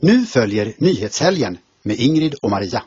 Nu följer Nyhetshelgen med Ingrid och Maria.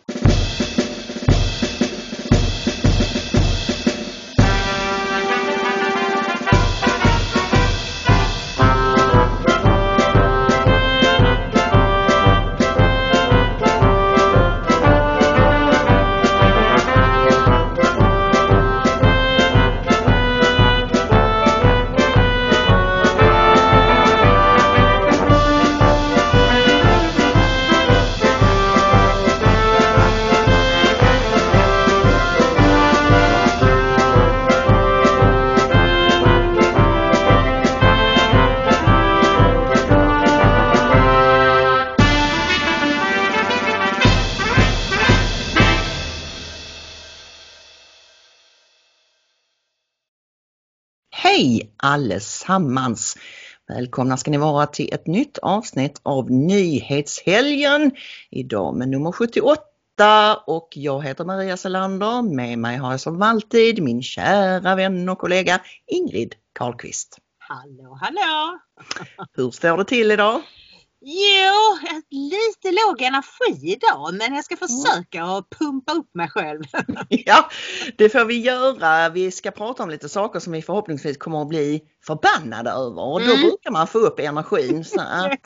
Hej allesammans! Välkomna ska ni vara till ett nytt avsnitt av Nyhetshelgen. Idag med nummer 78 och jag heter Maria Selander. Med mig har jag som alltid min kära vän och kollega Ingrid Karlqvist. Hallå, hallå! Hur står det till idag? Jo, lite låg energi idag, men jag ska försöka att pumpa upp mig själv. Ja, det får vi göra. Vi ska prata om lite saker som vi förhoppningsvis kommer att bli förbannade över. Och då brukar man få upp energin. Så att,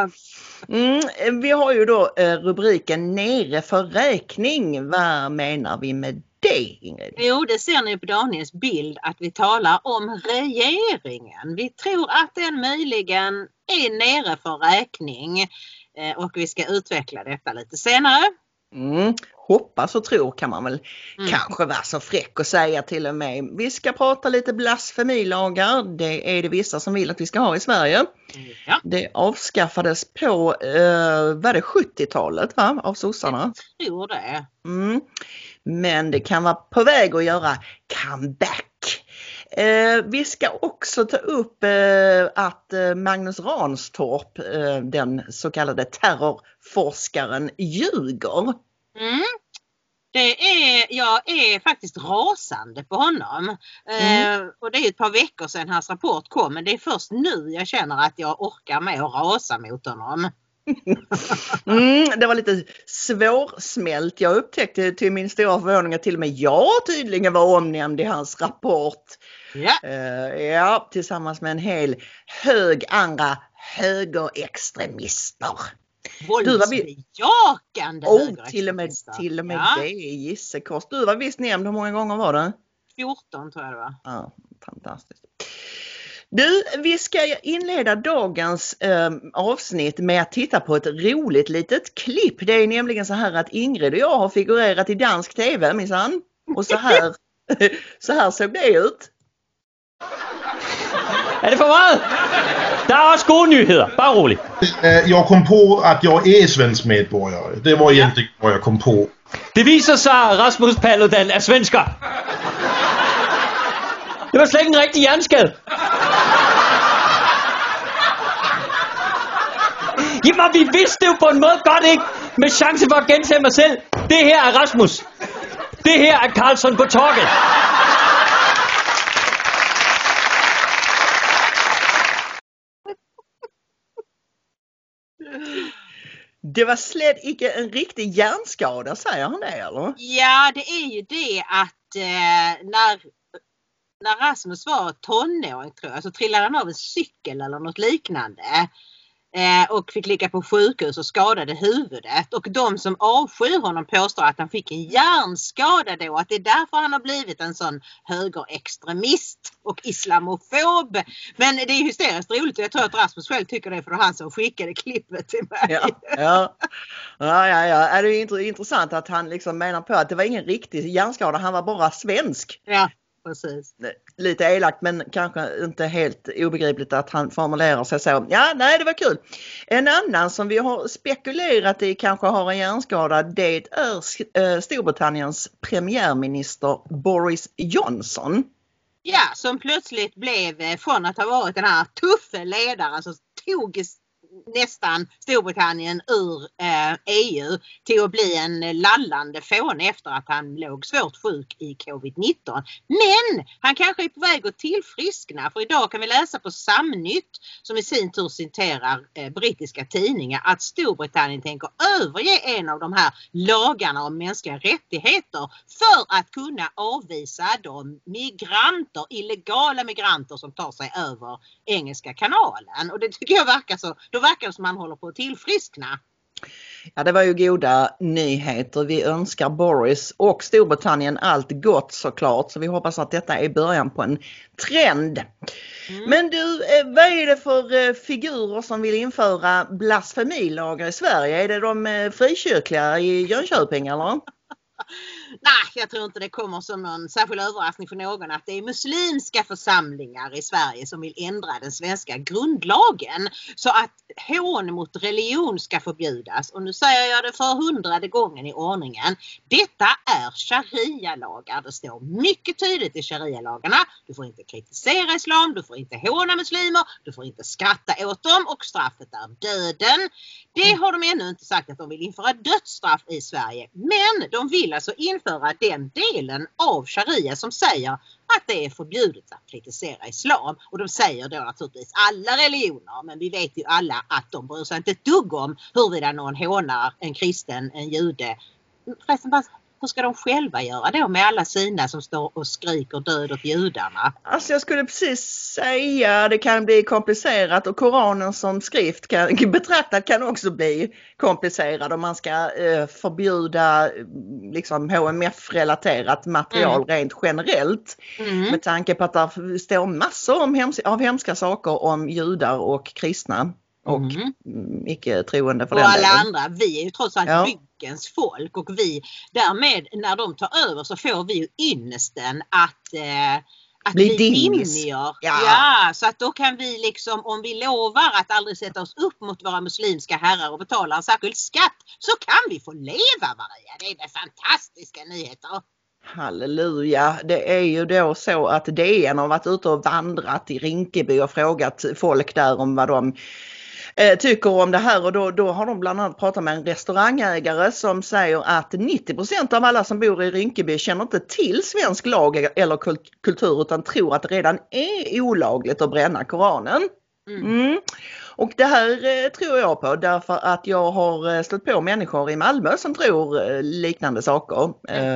vi har ju då rubriken Nere för räkning. Vad menar vi med det, Ingrid? Jo, det ser ni på Daniels bild att vi talar om regeringen. Vi tror att den möjligen är nere för räkning och vi ska utveckla detta lite senare. Hoppas och tror kan man väl kanske vara så fräck och säga till och med. Vi ska prata lite blasfemilagar. Det är det vissa som vill att vi ska ha i Sverige. Ja. Det avskaffades på var det 70-talet va? Av sossarna. Jag tror det. Men det kan vara på väg att göra comeback. Vi ska också ta upp att Magnus Ranstorp, den så kallade terrorforskaren, ljuger. Jag är faktiskt rasande på honom. Och det är ett par veckor sedan hans rapport kom, men det är först nu jag känner att jag orkar med att rasa mot honom. Det var lite svårsmält. Jag upptäckte till min stora förvåning att till och med jag tydligen var omnämnd i hans rapport. Ja, tillsammans med en hel hög andra högerextremister. Våldsbejakande högerextremister. Till och med det är gissekors. Du var visst nämnd, hur många gånger var det? 14 tror jag det var. Ja, fantastiskt. Du, vi ska inleda dagens avsnitt med att titta på ett roligt litet klipp. Det är nämligen så här att Ingrid och jag har figurerat i dansk tv, minsann. Och så här såg det ut. Är det för meget? Der er også gode nyheder. Bare roligt. Jag kom på att jag är svensk medborgare. Det var egentligen vad jag kom på. Det viser sig, at Rasmus Paludan er svensker. Det var slet ikke en rigtig hjerneskade. Jamen, vi vidste jo på en måde godt, ikke? Med chance for at gentage mig selv. Det her er Rasmus. Det her er Karlsson på torget. Det var slett icke en riktig hjärnskada, säger han det eller? Ja, det är ju det att när Rasmus var tonåring tror jag så trillade han av en cykel eller något liknande och fick ligga på sjukhus och skadade huvudet. Och de som avskyr honom påstår att han fick en hjärnskada då, att det är därför han har blivit en sån högerextremist och islamofob. Men det är hysteriskt roligt och jag tror att Rasmus själv tycker det för han som skickade klippet till mig. Ja. Det är intressant att han liksom menar på att det var ingen riktig hjärnskada, han var bara svensk. Ja. Precis. Lite elakt men kanske inte helt obegripligt att han formulerar sig så. Ja, nej det var kul. En annan som vi har spekulerat i kanske har en hjärnskada, det är Storbritanniens premiärminister Boris Johnson. Ja, som plötsligt blev från att ha varit den här tuffa ledaren så tog nästan Storbritannien ur EU till att bli en lallande fån efter att han låg svårt sjuk i covid-19. Men han kanske är på väg att tillfriskna, för idag kan vi läsa på Samnytt, som i sin tur citerar brittiska tidningar, att Storbritannien tänker överge en av de här lagarna om mänskliga rättigheter för att kunna avvisa de illegala migranter som tar sig över Engelska kanalen. Och det tycker jag verkar så. Då verkar det som man håller på att tillfriskna. Ja, det var ju goda nyheter. Vi önskar Boris och Storbritannien allt gott såklart. Så vi hoppas att detta är början på en trend. Men du, vad är det för figurer som vill införa blasfemilagar i Sverige? Är det de frikyrkliga i Jönköping eller? Nej, jag tror inte det kommer som någon särskild överraskning för någon att det är muslimska församlingar i Sverige som vill ändra den svenska grundlagen så att hån mot religion ska förbjudas. Och nu säger jag det för 100:e gången i ordningen. Detta är sharia-lagar. Det står mycket tydligt i sharia-lagarna. Du får inte kritisera islam, du får inte håna muslimer, du får inte skratta åt dem och straffet är döden. Det har de ännu inte sagt att de vill införa dödsstraff i Sverige. Men de vill alltså införa den delen av sharia som säger att det är förbjudet att kritisera islam. Och de säger då naturligtvis alla religioner, men vi vet ju alla att de bryr sig inte ett dugg om huruvida någon hånar en kristen, en jude. Förresten, hur ska de själva göra då med alla sina som står och skriker död åt judarna? Alltså jag skulle precis säga det kan bli komplicerat och Koranen som skrift betraktad kan också bli komplicerad om man ska förbjuda liksom HMF-relaterat material rent generellt. Med tanke på att det står massor av hemska saker om judar och kristna. Och icke troende för och den alla delen. andra, vi är ju trots allt byggens folk och vi därmed när de tar över så får vi ju ynnesten att bli dimmier. Ja, så att då kan vi liksom, om vi lovar att aldrig sätta oss upp mot våra muslimska herrar och betala en särskild skatt, så kan vi få leva, Maria. Det är väl fantastiska nyheter. Halleluja, det är ju då så att DN har varit ute och vandrat i Rinkeby och frågat folk där om vad de tycker om det här och då har de bland annat pratat med en restaurangägare som säger att 90% av alla som bor i Rinkeby känner inte till svensk lag eller kultur utan tror att det redan är olagligt att bränna Koranen. Och det här tror jag på därför att jag har stött på människor i Malmö som tror liknande saker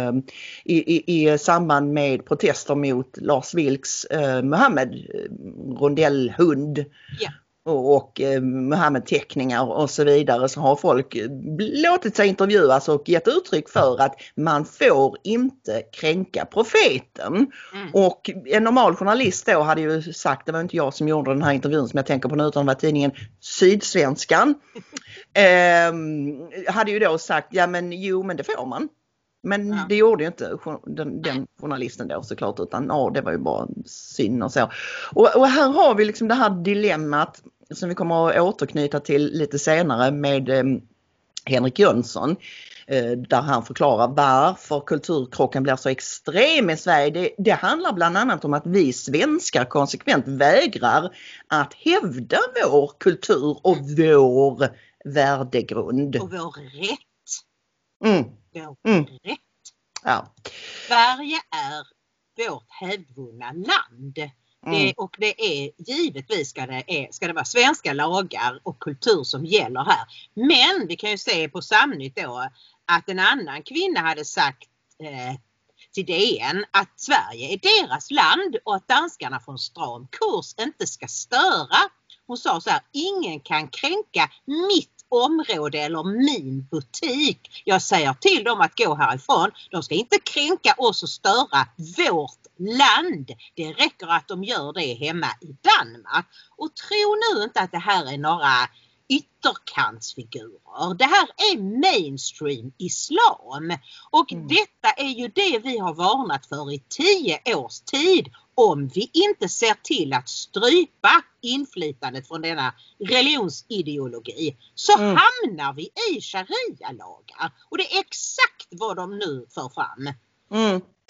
i samband med protester mot Lars Vilks Mohammed rondellhund. Och Muhammed-teckningar och så vidare, så har folk låtit sig intervjuas och gett uttryck för att man får inte kränka profeten. Och en normal journalist då hade ju sagt, det var inte jag som gjorde den här intervjun som jag tänker på nu utan det var tidningen Sydsvenskan, hade ju då sagt, ja men jo men det får man. Men det gjorde ju inte den journalisten då såklart utan det var ju bara synd och så. Och här har vi liksom det här dilemmat som vi kommer att återknyta till lite senare med Henrik Jönsson. Där han förklarar varför kulturkrocken blir så extrem i Sverige. Det handlar bland annat om att vi svenskar konsekvent vägrar att hävda vår kultur och vår värdegrund. Och vår rätt. Rätt. Ja. Sverige är vårt hävdvunna land. Och det är givetvis ska det vara svenska lagar och kultur som gäller här. Men vi kan ju se på Samnytt då att en annan kvinna hade sagt till DN att Sverige är deras land och att danskarna får en stram kurs inte ska störa. Hon sa så här, ingen kan kränka mitt område eller min butik. Jag säger till dem att gå härifrån. De ska inte kränka oss och störa vårt land. Det räcker att de gör det hemma i Danmark. Och tro nu inte att det här är några ytterkantsfigurer. Det här är mainstream islam. Och detta är ju det vi har varnat för i 10 års tid. Om vi inte ser till att strypa inflytandet från denna religionsideologi så hamnar vi i sharia-lagar. Och det är exakt vad de nu för fram.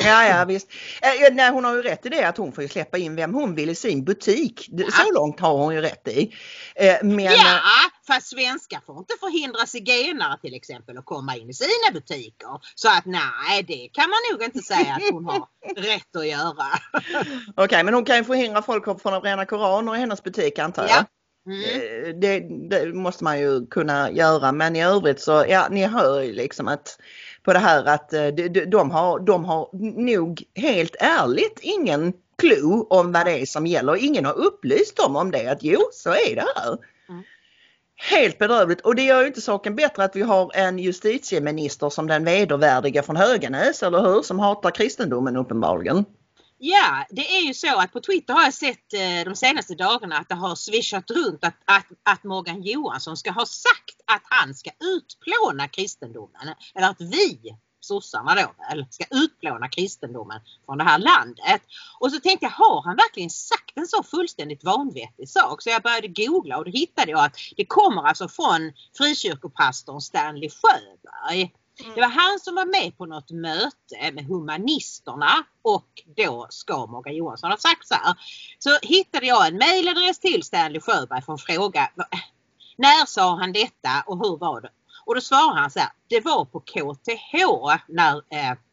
Ja, visst. Nej, hon har ju rätt i det att hon får ju släppa in vem hon vill i sin butik. Så långt har hon ju rätt i. Ja, fast svenskar får inte förhindra zigenare till exempel att komma in i sina butiker. Så att nej, det kan man nog inte säga att hon har rätt att göra. Okej, men hon kan ju förhindra folk från att bränna koraner i hennes butik, antar jag. Det måste man ju kunna göra, men i övrigt så, ja, ni hör ju liksom att på det här att de har nog helt ärligt ingen clue om vad det är som gäller. Ingen har upplyst dem om det, att jo, så är det här. Helt bedrövligt, och det gör ju inte saken bättre att vi har en justitieminister som den vedervärdiga från Höganäs, eller hur, som hatar kristendomen uppenbarligen. Ja, det är ju så att på Twitter har jag sett de senaste dagarna att det har swishat runt att Morgan Johansson ska ha sagt att han ska utplåna kristendomen. Eller att vi, sossarna då, ska utplåna kristendomen från det här landet. Och så tänkte jag, har han verkligen sagt en så fullständigt vanvettig sak? Så jag började googla och då hittade jag att det kommer alltså från frikyrkopastorn Stanley Sjöberg. Det var han som var med på något möte med humanisterna och då ska Morgan Johansson ha sagt så här. Så hittade jag en mejladress till Stanley Sjöberg för att fråga när sa han detta och hur var det? Och då svarade han så här, det var på KTH när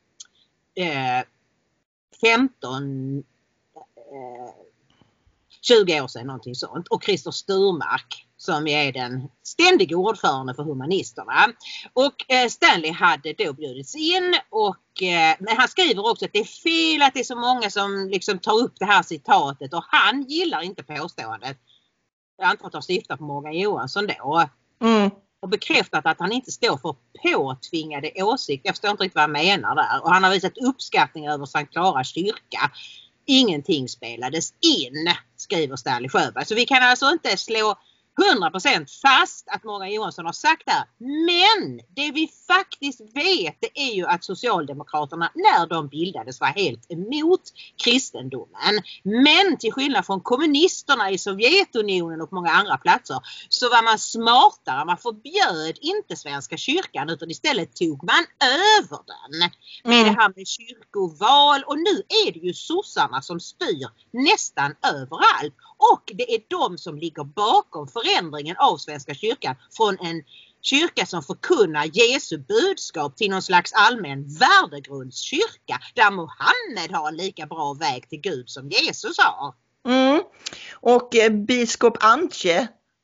20 år sedan någonting sånt. Och Christer Sturmark som är den ständiga ordförande för humanisterna. Och Stanley hade då bjudits in men han skriver också att det är fel att det är så många som liksom tar upp det här citatet och han gillar inte påståendet. Jag antar att jag syftar på Morgan Johansson då. Och bekräftat att han inte står för påtvingade åsikter. Jag förstår inte riktigt vad han menar där. Och han har visat uppskattning över Sankt Clara kyrka. Ingenting spelades in, skriver Stanley Sjöberg. Så vi kan alltså inte slå 100% fast att Morgan Johansson har sagt det här. Men det vi faktiskt vet, det är ju att Socialdemokraterna när de bildades var helt emot kristendomen. Men till skillnad från kommunisterna i Sovjetunionen och många andra platser så var man smartare. Man förbjöd inte Svenska kyrkan utan istället tog man över den. Med det här med kyrkoval, och nu är det ju sossarna som styr nästan överallt. Och det är de som ligger bakom förändringen av Svenska kyrkan från en kyrka som förkunnar Jesu budskap till någon slags allmän värdegrundskyrka där Mohammed har en lika bra väg till Gud som Jesus har. Och biskop Antje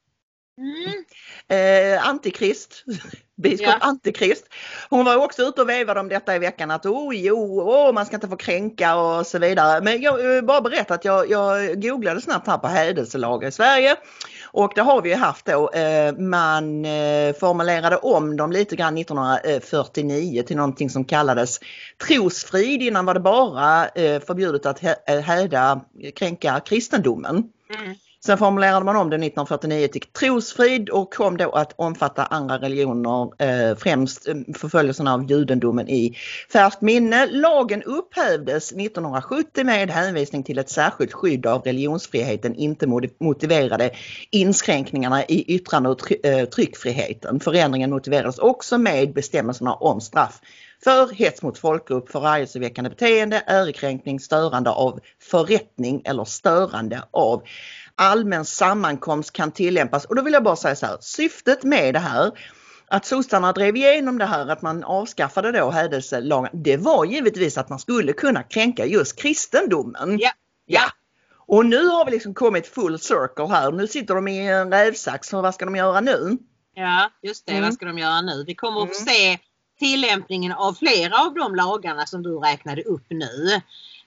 Antikrist. Biskop Antikrist. Hon var också ute och vevade om detta i veckan att man ska inte få kränka och så vidare. Men jag vill bara berätta att jag googlade snabbt här på hädelselagar i Sverige. Och det har vi ju haft då. Man formulerade om dem lite grann 1949 till någonting som kallades trosfrid. Innan var det bara förbjudet att kränka kristendomen. Sen formulerade man om det 1949 till trosfrid och kom då att omfatta andra religioner, främst förföljelsen av judendomen i färskt minne. Lagen upphävdes 1970 med hänvisning till ett särskilt skydd av religionsfriheten, inte motiverade inskränkningarna i yttrande- och tryckfriheten. Förändringen motiverades också med bestämmelserna om straff för hets mot folkgrupp, förargelseväckande beteende, ärekränkning, störande av förrättning eller störande av allmän sammankomst kan tillämpas. Och då vill jag bara säga så här, syftet med det här, att sossarna drev igenom det här, att man avskaffade då hädelselagen, det var givetvis att man skulle kunna kränka just kristendomen. Ja. Och nu har vi liksom kommit full circle här. Nu sitter de i en rävsax, så vad ska de göra nu? Ja, just det, vad ska de göra nu? Vi kommer att få se tillämpningen av flera av de lagarna som du räknade upp nu.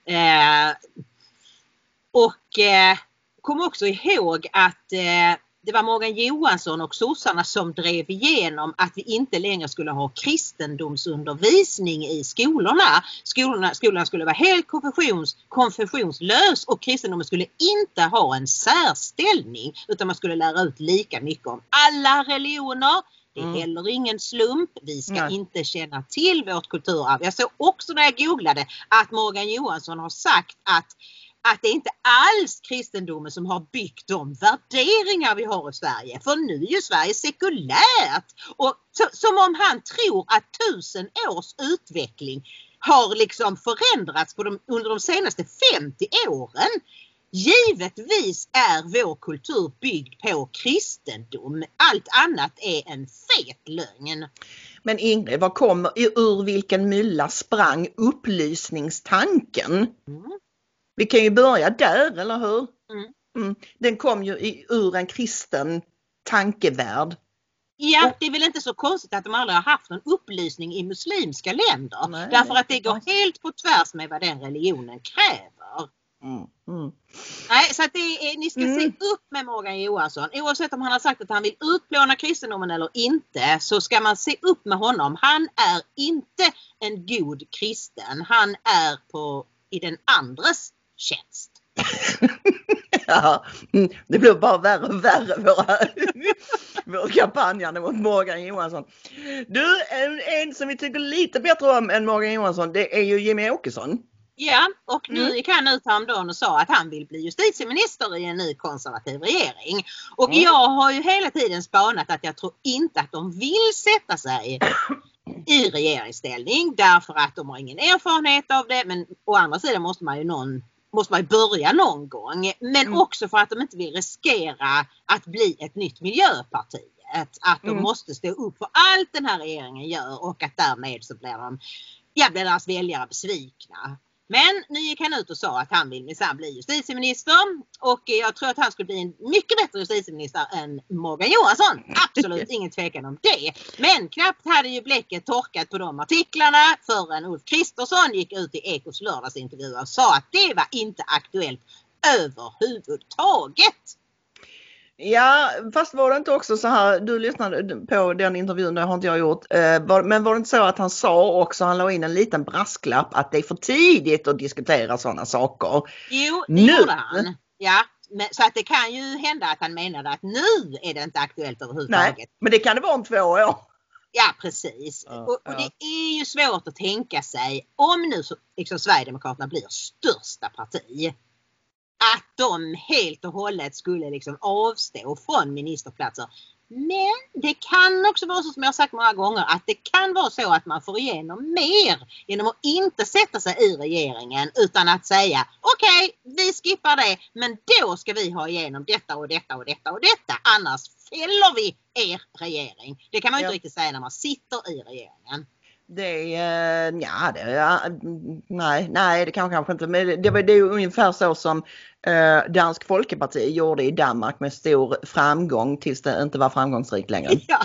Kom också ihåg att det var Morgan Johansson och sossarna som drev igenom att vi inte längre skulle ha kristendomsundervisning i skolorna. Skolan skulle vara helt konfessionslös och kristendomen skulle inte ha en särställning utan man skulle lära ut lika mycket om alla religioner. Det är heller ingen slump. Vi ska inte känna till vårt kulturarv. Jag såg också när jag googlade att Morgan Johansson har sagt att det är inte alls kristendomen som har byggt de värderingar vi har i Sverige. För nu är ju Sverige sekulärt. Och som om han tror att 1000 års utveckling har liksom förändrats under de senaste 50 åren. Givetvis är vår kultur byggd på kristendom. Allt annat är en fet lögn. Men Ingrid, vad kommer ur vilken mylla sprang upplysningstanken? Vi kan ju börja där, eller hur? Den kom ju ur en kristen tankevärld. Ja, det är väl inte så konstigt att de aldrig har haft någon upplysning i muslimska länder. Nej, därför att det går helt på tvärs med vad den religionen kräver. Nej, så att ni ska se upp med Morgan Johansson. Oavsett om han har sagt att han vill utplåna kristendomen eller inte, så ska man se upp med honom. Han är inte en god kristen. Han är i den andres tjänst. Ja, det blir bara värre och värre våra kampanjer mot Morgan Johansson. Du, en som vi tycker lite bättre om än Morgan Johansson, det är ju Jimmie Åkesson. Ja, och nu gick han ut häromdagen och sa att han vill bli justitieminister i en ny konservativ regering. Och jag har ju hela tiden spanat att jag tror inte att de vill sätta sig i regeringsställning därför att de har ingen erfarenhet av det. Men å andra sidan måste man ju börja någon gång. Men också för att de inte vill riskera att bli ett nytt miljöparti. Att de måste stå upp för allt den här regeringen gör och att därmed så blir deras väljare besvikna. Men nu gick han ut och sa att han vill minsann bli justitieminister. Och jag tror att han skulle bli en mycket bättre justitieminister än Morgan Johansson. Absolut ingen tvekan om det. Men knappt hade ju bläcket torkat på de artiklarna förrän Ulf Kristersson gick ut i Ekots lördagsintervju och sa att det var inte aktuellt överhuvudtaget. Ja, fast var det inte också så här, du lyssnade på den intervjun, det har inte jag gjort, men var det inte så att han sa också, han la in en liten brasklapp att det är för tidigt att diskutera sådana saker? Jo, det gjorde han. Ja, så att det kan ju hända att han menade att nu är det inte aktuellt överhuvudtaget. Nej, men det kan det vara om 2 år. Ja, precis. Och det är ju svårt att tänka sig, om nu så, liksom Sverigedemokraterna blir största parti, att de helt och hållet skulle liksom avstå från ministerplatser. Men det kan också vara så, som jag har sagt många gånger, att det kan vara så att man får igenom mer genom att inte sätta sig i regeringen utan att säga okej, vi skippar det, men då ska vi ha igenom detta och detta och detta och detta, annars fäller vi er regering. Det kan man ju inte riktigt säga när man sitter i regeringen. Nej, det kanske inte. Men det är ju ungefär så som Dansk Folkeparti gjorde i Danmark med stor framgång tills det inte var framgångsrikt längre. Ja.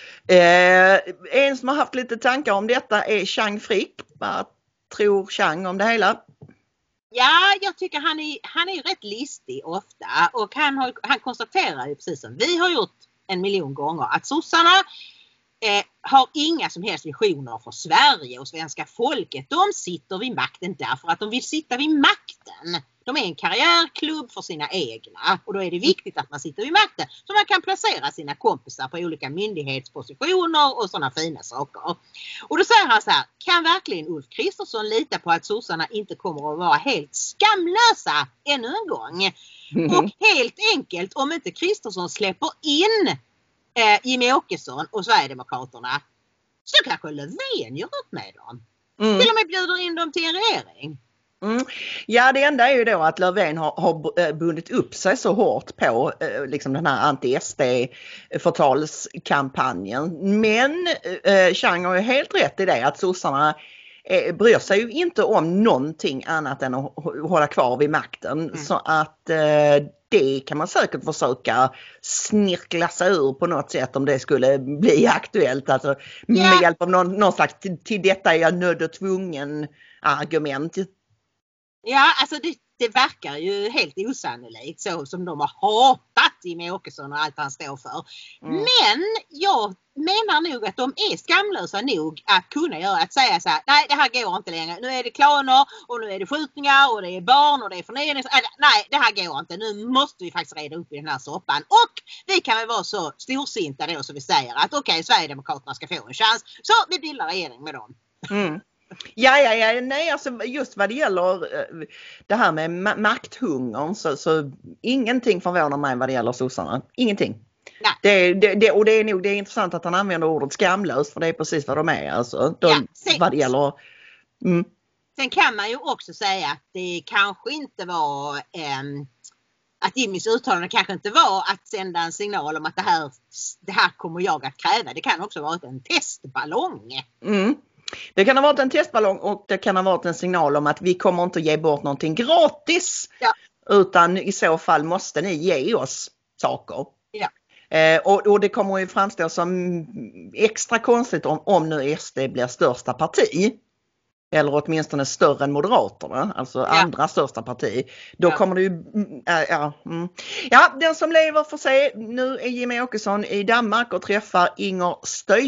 En som har haft lite tankar om detta är Chang Frick. Vad tror Chang om det hela? Ja, jag tycker han är rätt listig ofta, och han konstaterar ju precis som vi har gjort 1 miljon gånger att sossarna har inga som helst visioner för Sverige och svenska folket. De sitter vid makten därför att de vill sitta vid makten. De är en karriärklubb för sina egna, och då är det viktigt att man sitter vid makten så man kan placera sina kompisar på olika myndighetspositioner och sådana fina saker. Och då säger han så här: kan verkligen Ulf Kristersson lita på att sossarna inte kommer att vara helt skamlösa ännu en gång? Och helt enkelt, om inte Kristersson släpper in Jimmie Åkesson och Sverigedemokraterna, så kanske Löfven gör upp med dem. Till och med bjuder in dem till en regering. Ja, det enda är ju då att Löfven har bundit upp sig så hårt på liksom den här anti-SD-förtalskampanjen. Men Chang har ju helt rätt i det, att sossarna bryr sig ju inte om någonting annat än att hålla kvar vid makten. Så att det kan man säkert försöka snirkla sig ur på något sätt om det skulle bli aktuellt. Alltså med hjälp av någon slags till detta är jag nödd och tvungen argument. Ja, alltså det verkar ju helt osannolikt, så som de har hatat Jimmie Åkesson och allt han står för. Men jag menar nog att de är skamlösa nog att kunna säga så här: nej, det här går inte längre. Nu är det klaner och nu är det skjutningar och det är barn och det är förnedring. Nej, det här går inte. Nu måste vi faktiskt reda upp i den här soppan. Och vi kan väl vara så storsinta då så vi säger att okej, Sverigedemokraterna ska få en chans. Så vi bildar regering med dem. Ja, nej, alltså just vad det gäller det här med makthungern så ingenting förvånar mig vad det gäller sossarna. Ingenting. Det är intressant att han använder ordet skamlös, för det är precis vad de är. Alltså, vad det gäller. Sen kan man ju också säga att det kanske inte var att Jimmys uttalande kanske inte var att sända en signal om att det här kommer jag att kräva. Det kan också vara en testballong. Det kan ha varit en testballong och det kan ha varit en signal om att vi kommer inte ge bort någonting gratis. Ja. Utan i så fall måste ni ge oss saker. Ja. Och det kommer ju framstå som extra konstigt om nu SD blir största parti. Eller åtminstone större än Moderaterna, alltså andra största parti. Då kommer det ju... Ja, den som lever får se. Nu är Jimmie Åkesson i Danmark och träffar Inger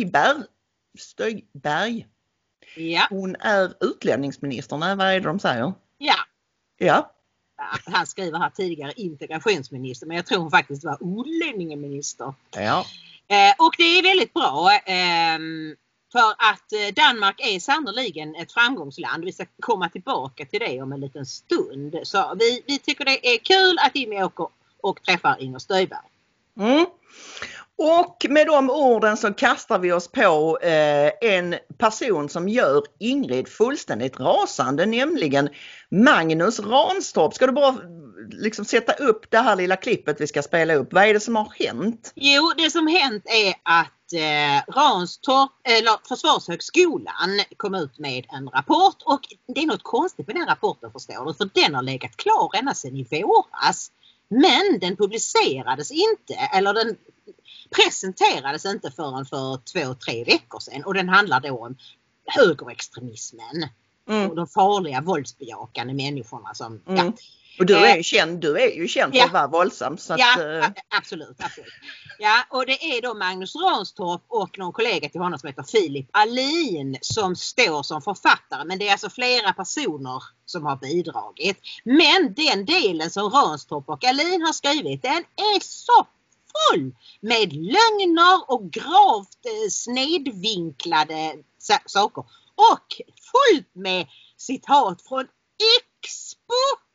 Støjberg. Ja. Hon är utlänningsministern, vad är det de säger? Ja. Han skriver här tidigare integrationsminister, men jag tror hon faktiskt var utlänningsminister. Ja. Och det är väldigt bra. För att Danmark är sannoliken ett framgångsland. Vi ska komma tillbaka till det om en liten stund. Så vi tycker det är kul att Jimmie åker och träffar Inger Støjberg. Och med de orden så kastar vi oss på en person som gör Ingrid fullständigt rasande, nämligen Magnus Ranstorp. Ska du bara liksom sätta upp det här lilla klippet vi ska spela upp? Vad är det som har hänt? Jo, det som hänt är att Ranstorp, eller Försvarshögskolan kom ut med en rapport, och det är något konstigt med den rapporten, förstår du, för den har legat klar ända sedan i våras. Men den publicerades inte, eller den presenterades inte förrän för 2-3 veckor sedan, och den handlar då om högerextremismen och de farliga våldsbejakande människorna som... Och du är ju känd för att vara våldsam. Så absolut. Ja, och det är då Magnus Ranstorp och någon kollega till honom som heter Filip Alin som står som författare. Men det är alltså flera personer som har bidragit. Men den delen som Ranstorp och Alin har skrivit, den är så full med lögner och gravt snedvinklade saker. Och fullt med citat från Expo.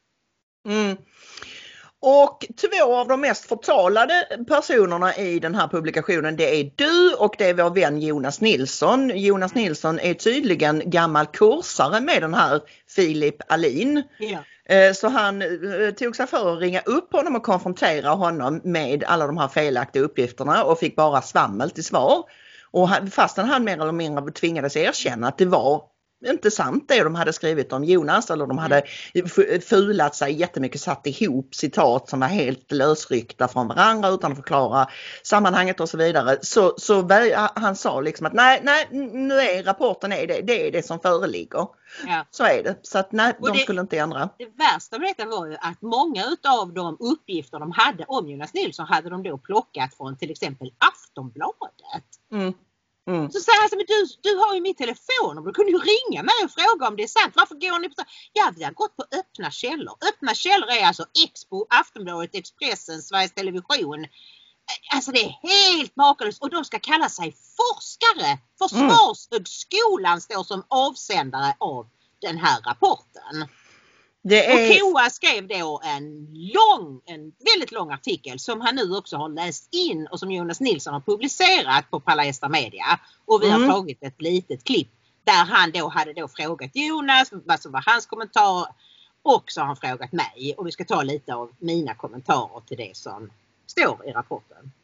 Och 2 av de mest förtalade personerna i den här publikationen, det är du och det är vår vän Jonas Nilsson. Jonas Nilsson är tydligen gammal kursare med den här Filip Alin. Så han tog sig för att ringa upp honom och konfrontera honom med alla de här felaktiga uppgifterna och fick bara svammel till svar. Och fastän han mer eller mindre tvingades erkänna att det var inte sant det de hade skrivit om Jonas, eller de hade fulat sig jättemycket, satt ihop citat som var helt lösryckta från varandra utan att förklara sammanhanget och så vidare. Så han sa liksom att nej, nu är rapporten det är det som föreligger. Ja. Så är det. Så att nej, de skulle inte ändra. Det värsta med detta var ju att många av de uppgifter de hade om Jonas Nilsson hade de då plockat från till exempel Aftonbladet. Så säger han, men du har ju min telefon och du kunde ju ringa mig och fråga om det är sant. Varför går ni på så? Ja, vi har gått på öppna källor. Öppna källor är alltså Expo, Aftonbladet, Expressen, Sveriges Television. Alltså det är helt makalöst, och de ska kalla sig forskare. Försvarshögskolan står som avsändare av den här rapporten. Och KOA skrev då en väldigt lång artikel som han nu också har läst in och som Jonas Nilsson har publicerat på Palestra Media. Och vi har tagit ett litet klipp där han då hade frågat Jonas vad som var hans kommentar, och så har han frågat mig. Och vi ska ta lite av mina kommentarer till det som står i rapporten.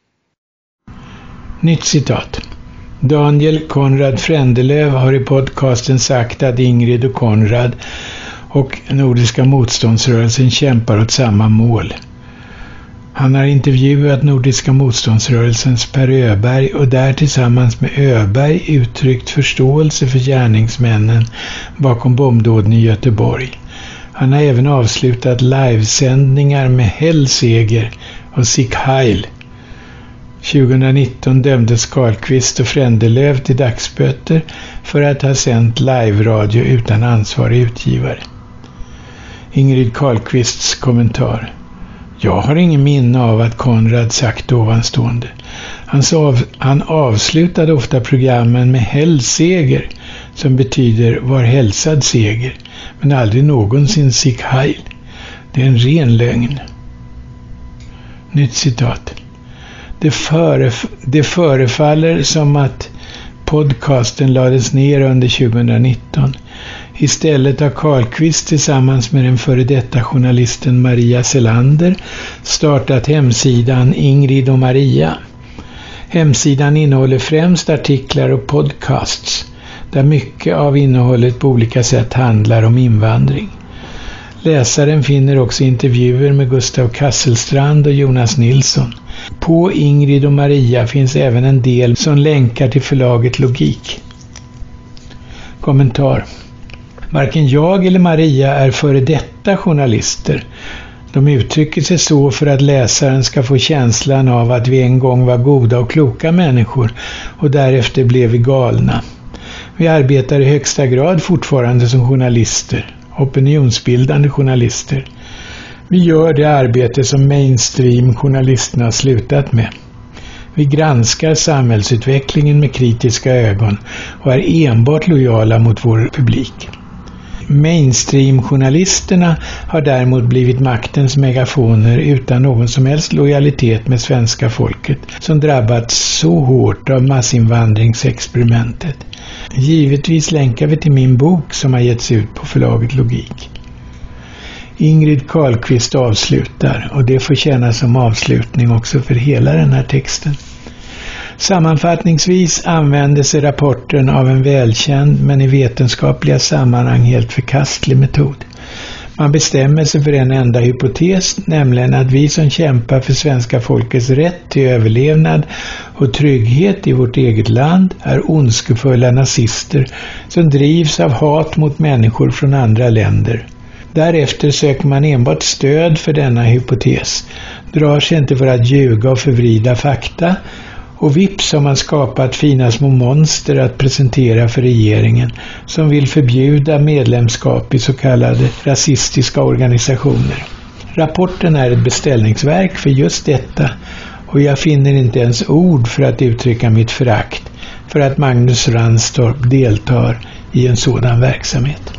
Nytt citat. Daniel Konrad Frändelöv har i podcasten sagt att Ingrid och Konrad och Nordiska motståndsrörelsen kämpar åt samma mål. Han har intervjuat Nordiska motståndsrörelsens Per Öberg och där tillsammans med Öberg uttryckt förståelse för gärningsmännen bakom bombdåden i Göteborg. Han har även avslutat livesändningar med Hell Seger och Sieg Heil. 2019 dömdes Karlqvist och Frändelöv till dagsböter för att ha sänt live-radio utan ansvarig utgivare. Ingrid Karlqvists kommentar. Jag har ingen minne av att Konrad sagt ovanstående. Han avslutade ofta programmen med Hell Seger, som betyder var hälsad seger, men aldrig någonsin Sieg Heil. Det är en ren lögn. Nytt citat. Det förefaller som att Podcasten lades ner under 2019. Istället har Karlqvist tillsammans med den före detta journalisten Maria Selander startat hemsidan Ingrid och Maria. Hemsidan innehåller främst artiklar och podcasts, där mycket av innehållet på olika sätt handlar om invandring. Läsaren finner också intervjuer med Gustav Kasselstrand och Jonas Nilsson. På Ingrid och Maria finns även en del som länkar till förlaget Logik. Kommentar. Varken jag eller Maria är före detta journalister. De uttrycker sig så för att läsaren ska få känslan av att vi en gång var goda och kloka människor och därefter blev vi galna. Vi arbetar i högsta grad fortfarande som journalister, opinionsbildande journalister. Vi gör det arbete som mainstream-journalisterna har slutat med. Vi granskar samhällsutvecklingen med kritiska ögon och är enbart lojala mot vår publik. Mainstream-journalisterna har däremot blivit maktens megafoner utan någon som helst lojalitet med svenska folket som drabbats så hårt av massinvandringsexperimentet. Givetvis länkar vi till min bok som har getts ut på förlaget Logik. Ingrid Karlqvist avslutar, och det får kännas som avslutning också för hela den här texten. Sammanfattningsvis använder sig rapporten av en välkänd men i vetenskapliga sammanhang helt förkastlig metod. Man bestämmer sig för en enda hypotes, nämligen att vi som kämpar för svenska folkets rätt till överlevnad och trygghet i vårt eget land är ondskefulla nazister som drivs av hat mot människor från andra länder. Därefter söker man enbart stöd för denna hypotes, drar sig inte för att ljuga och förvrida fakta, och vips har man skapat fina små monster att presentera för regeringen som vill förbjuda medlemskap i så kallade rasistiska organisationer. Rapporten är ett beställningsverk för just detta, och jag finner inte ens ord för att uttrycka mitt förakt för att Magnus Ranstorp deltar i en sådan verksamhet.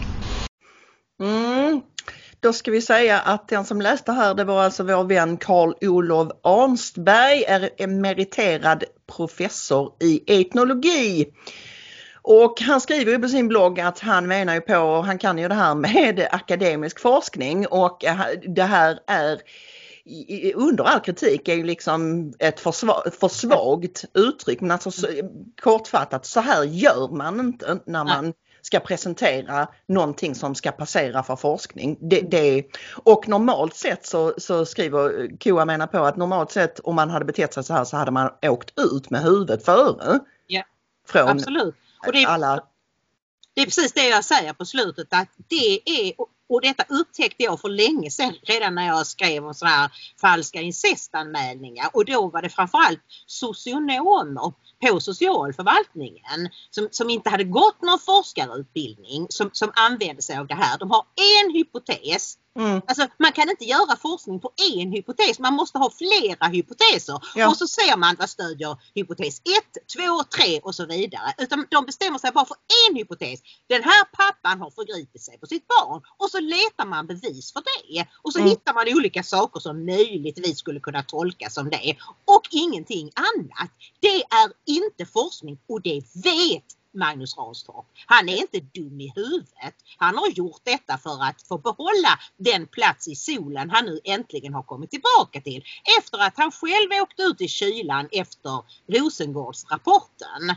Då ska vi säga att den som läste här, det var alltså vår vän Carl-Olof Arnstberg, är emeriterad professor i etnologi. Och han skriver ju på sin blogg att han menar ju på, han kan ju det här med akademisk forskning, och det här är under all kritik är ju liksom ett försvagt uttryck, men alltså kortfattat, så här gör man inte när man ska presentera någonting som ska passera för forskning. Och normalt sett så skriver Koa menar på att normalt sett om man hade betett sig så här så hade man åkt ut med huvudet före. Ja, från absolut. Och det är precis det jag säger på slutet, att det är, och detta upptäckte jag för länge sedan redan när jag skrev om sådana här falska incestanmälningar, och då var det framförallt socionomer på socialförvaltningen som inte hade gått någon forskarutbildning som använde sig av det här. De har en hypotes. Alltså man kan inte göra forskning på en hypotes, man måste ha flera hypoteser. Och så ser man vad stödjer hypotes 1, 2, 3 och så vidare. Utan de bestämmer sig bara för en hypotes. Den här pappan har förgripit sig på sitt barn, och så letar man bevis för det. Och så hittar man olika saker som möjligtvis skulle kunna tolkas som det, och ingenting annat. Det är inte forskning, och det vet Magnus Ranstorp. Han är inte dum i huvudet. Han har gjort detta för att få behålla den plats i solen han nu äntligen har kommit tillbaka till, efter att han själv åkte ut i kylan efter Rosengårdsrapporten.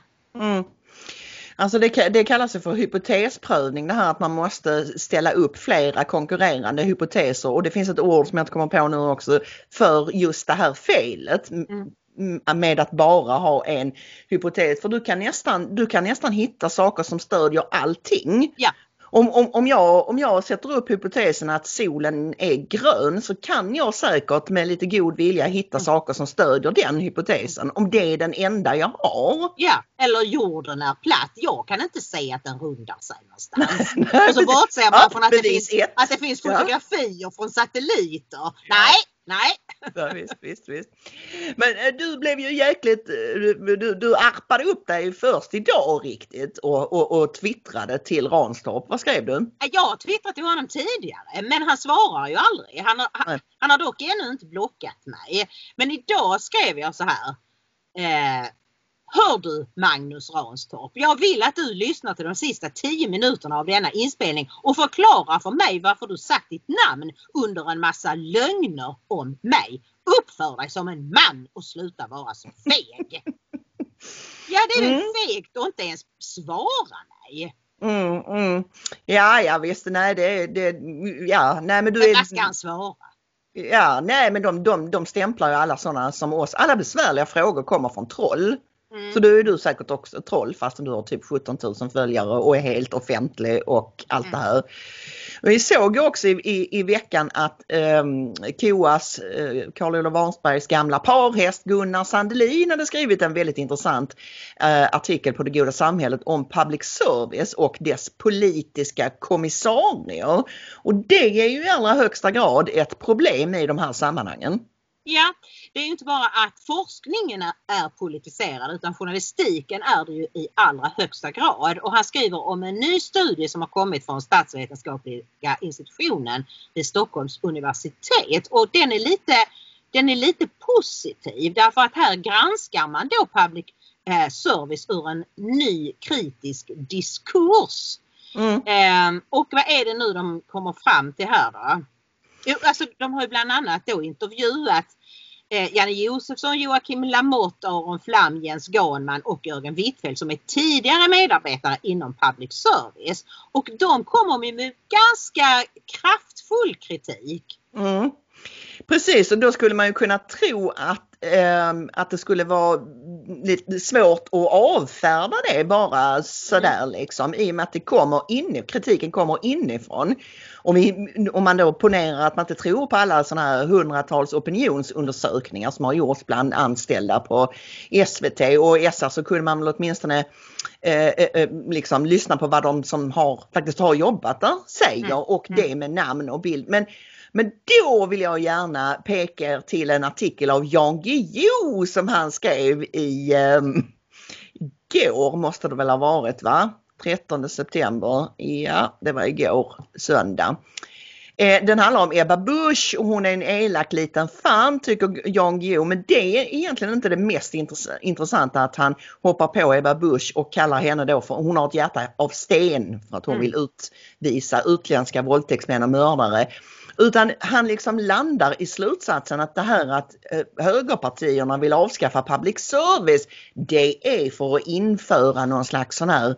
Alltså det kallas för hypotesprövning, det här att man måste ställa upp flera konkurrerande hypoteser, och det finns ett ord som jag inte kommer på nu också för just det här felet med att bara ha en hypotes, för du kan nästan hitta saker som stödjer allting. Ja. Om jag sätter upp hypotesen att solen är grön, så kan jag säkert med lite god vilja hitta saker som stödjer den hypotesen, om det är den enda jag har. Ja, eller jorden är platt. Jag kan inte säga att den rundar sig någonstans. Och så bortser man från att det finns fotografier från satelliter. Nej. Ja, visst. Men du blev ju jäkligt, du arpade upp dig först idag riktigt och twittrade till Ranstorp. Vad skrev du? Jag har twittrat till honom tidigare, men han svarar ju aldrig. Han har dock ännu inte blockat mig. Men idag skrev jag så här. Hör du Magnus Ranstorp, jag vill att du lyssnar till de sista 10 minuterna av denna inspelning och förklarar för mig varför du sagt ditt namn under en massa lögner om mig. Uppför dig som en man och sluta vara så feg. Ja, det är väl fegt att inte ens svara mig. Ja, visst. Nej, nej, men du är... Vad ska han svara? Ja, nej, men de stämplar ju alla sådana som oss. Alla besvärliga frågor kommer från troll. Så då är du säkert också ett troll fast du har typ 17 000 följare och är helt offentlig och allt det här. Vi såg också i veckan att KOAs, Carl-Olof Warnsbergs gamla parhäst Gunnar Sandelin hade skrivit en väldigt intressant artikel på Det goda samhället om public service och dess politiska kommissarier. Och det är ju i allra högsta grad ett problem i de här sammanhangen. Ja, det är ju inte bara att forskningen är politiserad utan journalistiken är det ju i allra högsta grad. Och han skriver om en ny studie som har kommit från statsvetenskapliga institutionen vid Stockholms universitet. Och den är lite positiv därför att här granskar man då public service ur en ny kritisk diskurs. Och vad är det nu de kommer fram till här då? Alltså, de har ju bland annat då intervjuat Janne Josefsson, Joakim Lamotte, Aron Flam, Jens Ganman och Jörgen Wittfeldt som är tidigare medarbetare inom public service. Och de kommer med ganska kraftfull kritik. Precis, och då skulle man ju kunna tro att det skulle vara lite svårt att avfärda det bara sådär liksom, i och med att kritiken kommer inifrån. Om man då ponerar att man inte tror på alla sådana här hundratals opinionsundersökningar som har gjorts bland anställda på SVT och SR, så kunde man väl åtminstone liksom lyssna på vad de som faktiskt har jobbat där säger och det med namn och bild. Men då vill jag gärna peka till en artikel av Jan Guillou som han skrev igår, måste det väl ha varit, va? 13 september, ja det var igår, söndag. Den handlar om Ebba Busch och hon är en elak liten fan tycker Jan Guillou, men det är egentligen inte det mest intressanta att han hoppar på Ebba Busch och kallar henne då för hon har ett hjärta av sten för att hon vill utvisa utländska våldtäktsmän och mördare. Utan han liksom landar i slutsatsen att det här att högerpartierna vill avskaffa public service, det är för att införa någon slags sån här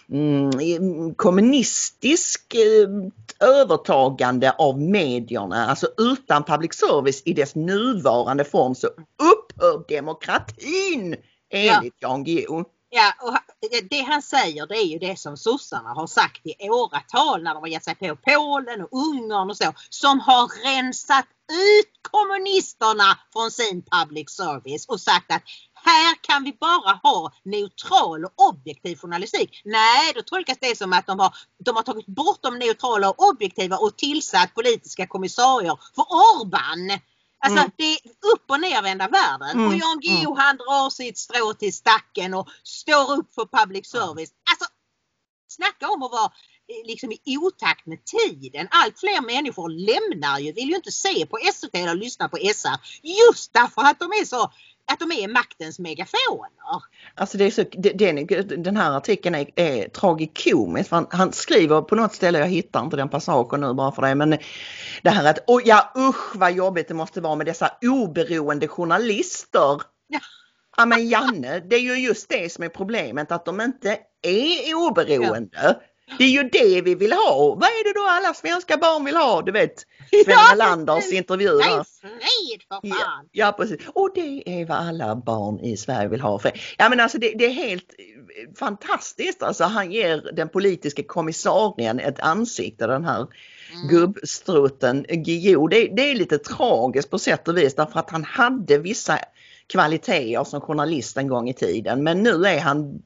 kommunistisk övertagande av medierna. Alltså utan public service i dess nuvarande form så upphör demokratin enligt Jan Guillou. Ja, och det han säger det är ju det som sossarna har sagt i åratal när de har gett sig på Polen och Ungern och så, som har rensat ut kommunisterna från sin public service och sagt att här kan vi bara ha neutral och objektiv journalistik. Nej, då tolkas det som att de har tagit bort de neutrala och objektiva och tillsatt politiska kommissarier för Orbán. Alltså det är upp och nervända världen. Och Jan Guillou han drar sitt strå till stacken och står upp för public service. Alltså snacka om att vara liksom i otakt med tiden. Allt fler människor vill ju inte se på SVT eller lyssna på SR. Just därför att de är maktens megafoner. Alltså det är så, den här artikeln är tragikomisk. Han skriver på något ställe, jag hittar inte den passagen nu bara för det, men det här att, vad jobbigt det måste vara med dessa oberoende journalister. Ja men Janne, det är ju just det som är problemet, att de inte är oberoende. Ja. Det är ju det vi vill ha. Vad är det då alla svenska barn vill ha? Du vet, Sven Melanders intervjuer. Nej, fred för fan. Ja, precis. Och det är vad alla barn i Sverige vill ha. Ja, men alltså det är helt fantastiskt. Alltså han ger den politiska kommissarien ett ansikte, den här gubbstrutten Guillou. Det är lite tragiskt på sätt och vis, därför att han hade vissa kvaliteter som journalist en gång i tiden. Men nu är han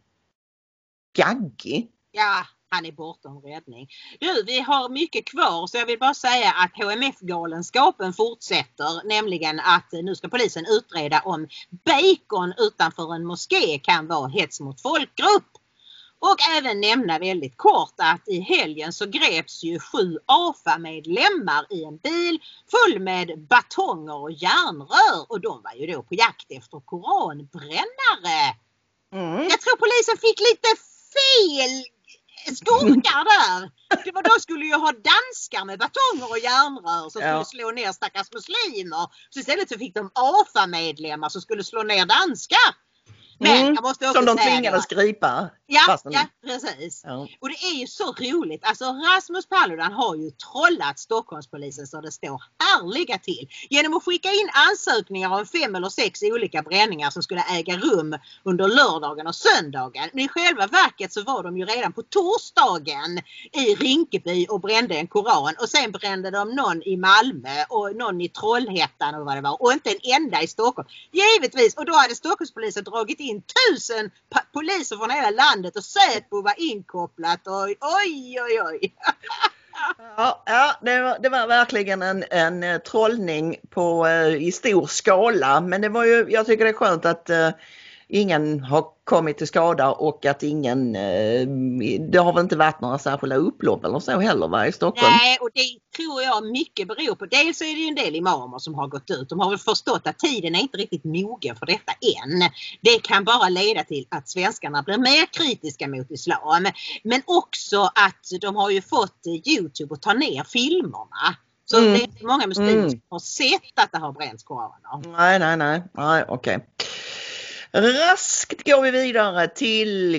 gaggig. Ja. Han är bortom räddning. Du, vi har mycket kvar så jag vill bara säga att HMF-galenskapen fortsätter. Nämligen att nu ska polisen utreda om bacon utanför en moské kan vara hets mot folkgrupp. Och även nämna väldigt kort att i helgen så greps ju 7 AFA-medlemmar i en bil full med batonger och järnrör. Och de var ju då på jakt efter koranbrännare. Jag tror polisen fick lite fel skurkar där. De skulle ju ha danskar med batonger och järnrör som skulle slå ner stackars muslimer. Så istället så fick de AFA-medlemmar som skulle slå ner danskar. Men jag måste också som de säga tvingades gripa. Ja, precis. Ja. Och det är ju så roligt. Alltså Rasmus Paludan har ju trollat Stockholmspolisen så det står härliga till. Genom att skicka in ansökningar om 5 eller 6 olika bränningar som skulle äga rum under lördagen och söndagen. Men i själva verket så var de ju redan på torsdagen i Rinkeby och brände en koran. Och sen brände de någon i Malmö och någon i Trollhättan och vad det var. Och inte en enda i Stockholm. Givetvis. Och då hade Stockholmspolisen dragit in 1000 poliser från hela landet och Säpo var inkopplat och oj. Ja, det var verkligen en trollning i stor skala, men det var ju, jag tycker det är skönt att ingen har kommit till skada och att det har väl inte varit några särskilda upplopp eller så heller i Stockholm. Nej, och det tror jag mycket beror på. Dels är det ju en del imamer som har gått ut. De har väl förstått att tiden är inte riktigt mogen för detta än. Det kan bara leda till att svenskarna blir mer kritiska mot islam. Men också att de har ju fått YouTube att ta ner filmerna. Så det är inte många muslimer som har sett att det har bränts koraner. Nej, okej. Raskt går vi vidare till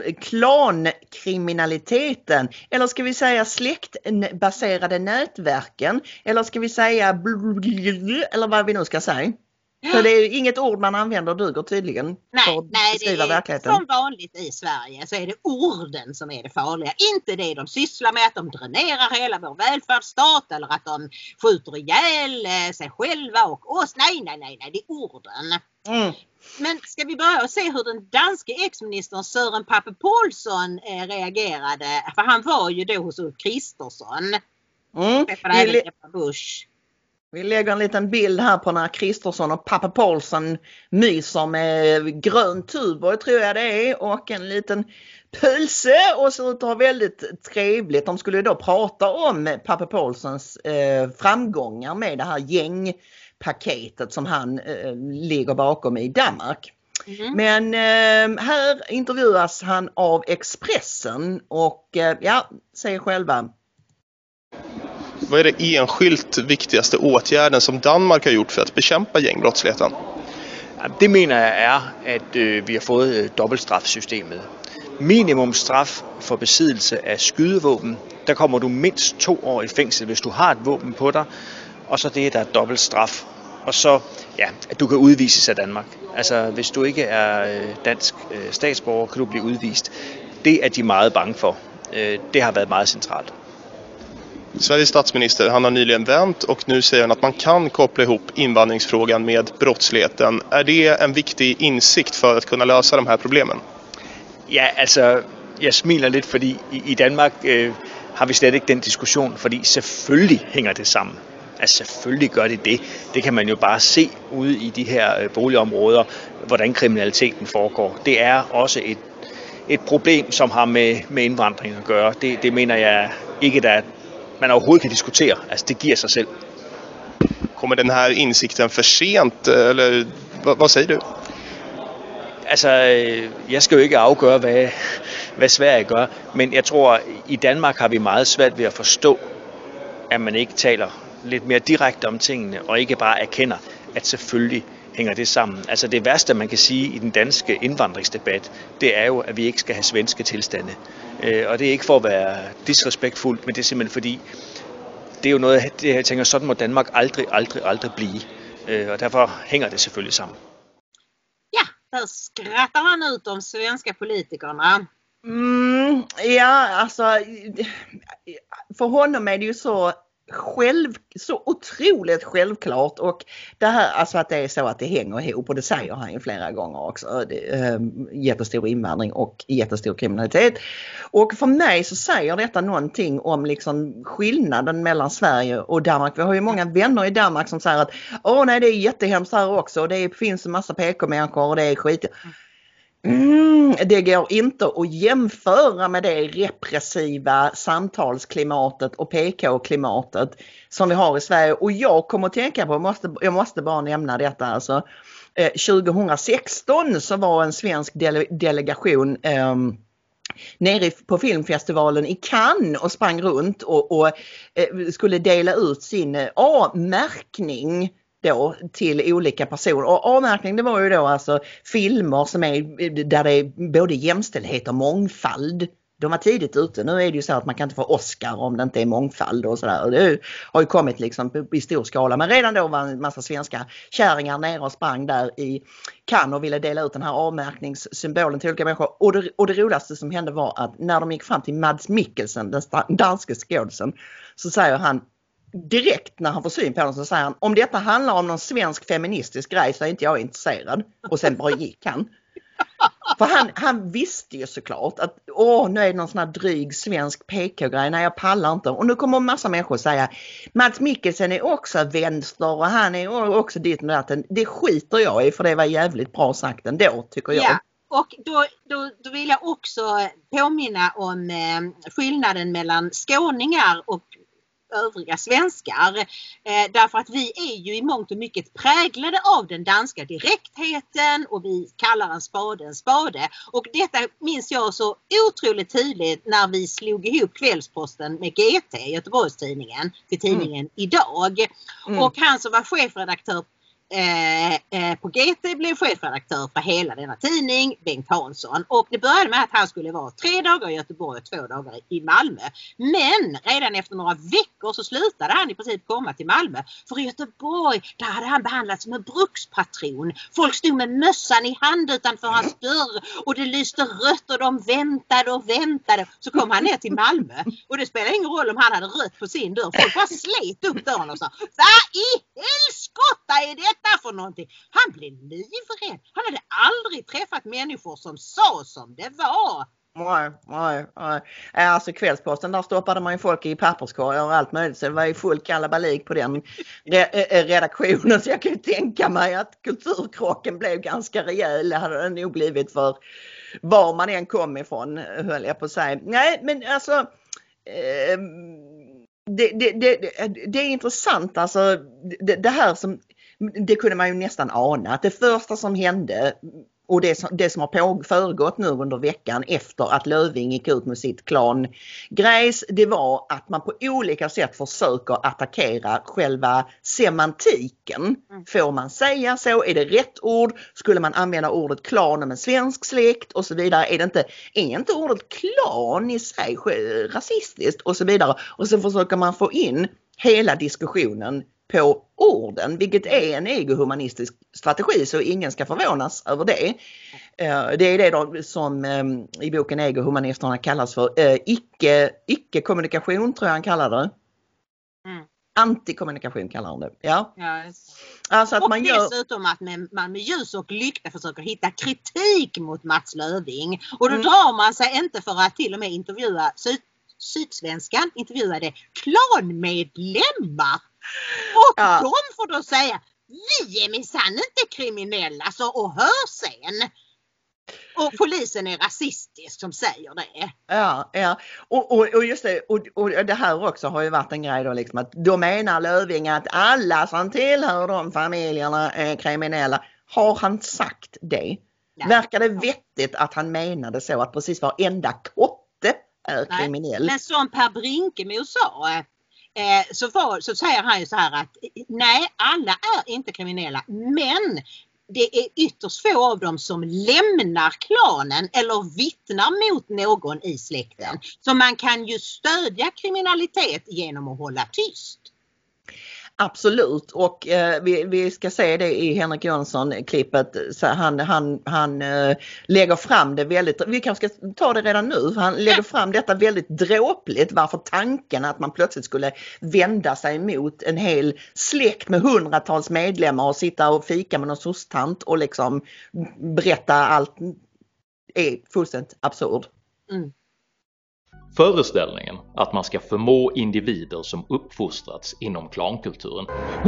klankriminaliteten, eller ska vi säga släktbaserade nätverken, eller ska vi säga eller vad vi nu ska säga. För det är inget ord man använder duger tydligen för att beskriva verkligheten. Som vanligt i Sverige så är det orden som är det farliga. Inte det de sysslar med, att de dränerar hela vår välfärdsstat eller att de skjuter ihjäl sig själva och oss. Nej, det är orden. Men ska vi börja och se hur den danske ex-ministern Søren Pape Poulsen reagerade? För han var ju då hos Ulf Kristersson. Vi lägger en liten bild här på när Kristersson och Pape Poulsen myser med grön tuber, tror jag det är, och en liten pölse och ser ut att ha väldigt trevligt. De skulle då prata om Pape Poulsens framgångar med det här gängpaketet som han ligger bakom i Danmark. Men här intervjuas han av Expressen och säger själva. Vad är det enskilt viktigaste åtgärden som Danmark har gjort för att bekämpa gängbrottsligheten? Det mener jag är att vi har fået dobbeltstraffsystemet. Minimumstraf för besiddelse af skydevåben. Der kommer du mindst 2 år i fængsel, hvis du har et våben på dig. Og så det, der er dobbeltstraf. Og så, at du kan udvises af Danmark. Altså, hvis du ikke er dansk statsborger, kan du blive udvist. Det er de meget bange for. Det har været meget centralt. Sveriges statsminister, han har nyligen vänt och nu säger han att man kan koppla ihop invandringsfrågan med brottsligheten. Är det en viktig insikt för att kunna lösa de här problemen? Ja, altså, jeg smiler lidt, fordi i Danmark har vi slet ikke den diskussion, fordi selvfølgelig hænger det sammen. Altså selvfølgelig gør det det. Det kan man jo bare se ude i de her boligområder, hvordan kriminaliteten foregår. Det er også et problem, som har med indvandring at gøre. Det mener jeg ikke, at man overhovedet kan diskutere. Altså det giver sig selv. Kommer den här insikten för sent, eller vad säger du? Altså, jeg skal jo ikke afgøre, hvad Sverige gør, men jeg tror, i Danmark har vi meget svært ved at forstå, at man ikke taler lidt mere direkte om tingene, og ikke bare erkender, at selvfølgelig hænger det sammen. Altså det værste, man kan sige i den danske indvandringsdebat, det er jo, at vi ikke skal have svenske tilstande. Og det er ikke for at være disrespektfuldt, men det er simpelthen fordi, det er jo noget, det jeg tænker, sådan må Danmark aldrig blive. Og derfor hænger det selvfølgelig sammen. Där skrattar han ut de svenska politikerna. Alltså för honom är det ju så otroligt självklart, och det här, alltså att det är så att det hänger ihop, och det säger han ju flera gånger också, jättestor invandring och jättestor kriminalitet. Och för mig så säger detta någonting om liksom skillnaden mellan Sverige och Danmark. Vi har ju många vänner i Danmark som säger att nej, det är jättehemskt här också, och det finns en massa PK-människor och det är skit. Det går inte att jämföra med det repressiva samtalsklimatet och PK-klimatet som vi har i Sverige. Och jag kommer att tänka på, jag måste bara nämna detta alltså. 2016 så var en svensk delegation nere på filmfestivalen i Cannes och sprang runt och skulle dela ut sin A-märkning då till olika personer. Och A-märkning, det var ju då alltså filmer som är där det är både jämställdhet och mångfald. De var tidigt ute. Nu är det ju så att man kan inte få Oscar om det inte är mångfald och sådär. Det har ju kommit liksom i stor skala. Men redan då var en massa svenska kärringar nere och sprang där i Cannes och ville dela ut den här avmärkningssymbolen till olika människor. Och det roligaste som hände var att när de gick fram till Mads Mikkelsen, den danske skådisen, så säger han direkt när han får syn på den, så säger han: om detta handlar om någon svensk feministisk grej så är inte jag intresserad. Och sen bara gick han. För han visste ju såklart att nu är det någon sån här dryg svensk PK-grej. Nej, jag pallar inte. Och nu kommer en massa människor säga Mads Mikkelsen är också vänster och han är också dit och datten. Det skiter jag i, för det var jävligt bra sagt ändå, tycker jag. Ja. Och då vill jag också påminna om skillnaden mellan skåningar och övriga svenskar. Därför att vi är ju i mångt och mycket präglade av den danska direktheten och vi kallar en spade. Och detta minns jag så otroligt tydligt när vi slog ihop Kvällsposten med GT, Göteborgstidningen, till tidningen Idag. Och han som var chefredaktör på GT blev chefredaktör för hela denna tidning, Bengt Hansson. Och det började med att han skulle vara 3 dagar i Göteborg och 2 dagar i Malmö. Men redan efter några veckor så slutade han i princip komma till Malmö. För i Göteborg, där hade han behandlats som en brukspatron. Folk stod med mössan i hand utanför hans dörr och det lyste rött och de väntade och väntade. Så kom han ner till Malmö och det spelade ingen roll om han hade rött på sin dörr. Folk bara slet upp dörren och sa: vad i helskotta är detta för någonting? Han blev livrädd. Han hade aldrig träffat människor som sa som det var. Nej. Alltså Kvällsposten, där stoppade man ju folk i papperskorgar och allt möjligt, så det var ju full kalabalik på den redaktionen, så jag kan ju tänka mig att kulturkrocken blev ganska rejäl. Det hade den nog blivit för var man än kom ifrån, höll jag på att säga. Nej, men alltså det är intressant, alltså det här som det kunde man ju nästan ana, att det första som hände och det som har föregått nu under veckan efter att Löfving gick ut med sitt klangrejs, det var att man på olika sätt försöker attackera själva semantiken. Får man säga så? Är det rätt ord? Skulle man använda ordet klan om en svensk släkt och så vidare? Är inte ordet klan i sig rasistiskt och så vidare? Och så försöker man få in hela diskussionen på orden, vilket är en egohumanistisk strategi, så ingen ska förvånas över det. Det är det då som i boken Egohumanisterna kallas för icke-kommunikation, tror jag han kallar det. Antikommunikation kallar han det. Ja. Alltså att och man dessutom att man med ljus och lykta försöker hitta kritik mot Mats Löfving. Och då drar man sig inte för att till och med intervjua Sydsvenskan intervjuade klanmedlemmar. Och de får då säga: vi är minsann inte kriminella, så och hör sen. Och polisen är rasistisk som säger det. Ja. Och just det, och det här också har ju varit en grej då, liksom att då menar Löfving att alla som tillhör de familjerna är kriminella. Har han sagt det? Nej. Verkar det vettigt att han menade så, att precis varenda kotte är kriminell? Men som Per Brinkemo sa, så säger han ju så här att nej, alla är inte kriminella, men det är ytterst få av dem som lämnar klanen eller vittnar mot någon i släkten. Så man kan ju stödja kriminalitet genom att hålla tyst. Absolut, och vi ska se det i Henrik Jönsson-klippet. Han lägger fram det väldigt, vi kanske ska ta det redan nu, han lägger fram detta väldigt dråpligt, varför tanken att man plötsligt skulle vända sig mot en hel släkt med hundratals medlemmar och sitta och fika med någon sostant och liksom berätta allt är fullständigt absurd. Föreställningen att man ska förmå individer som uppfostrats inom klankulturen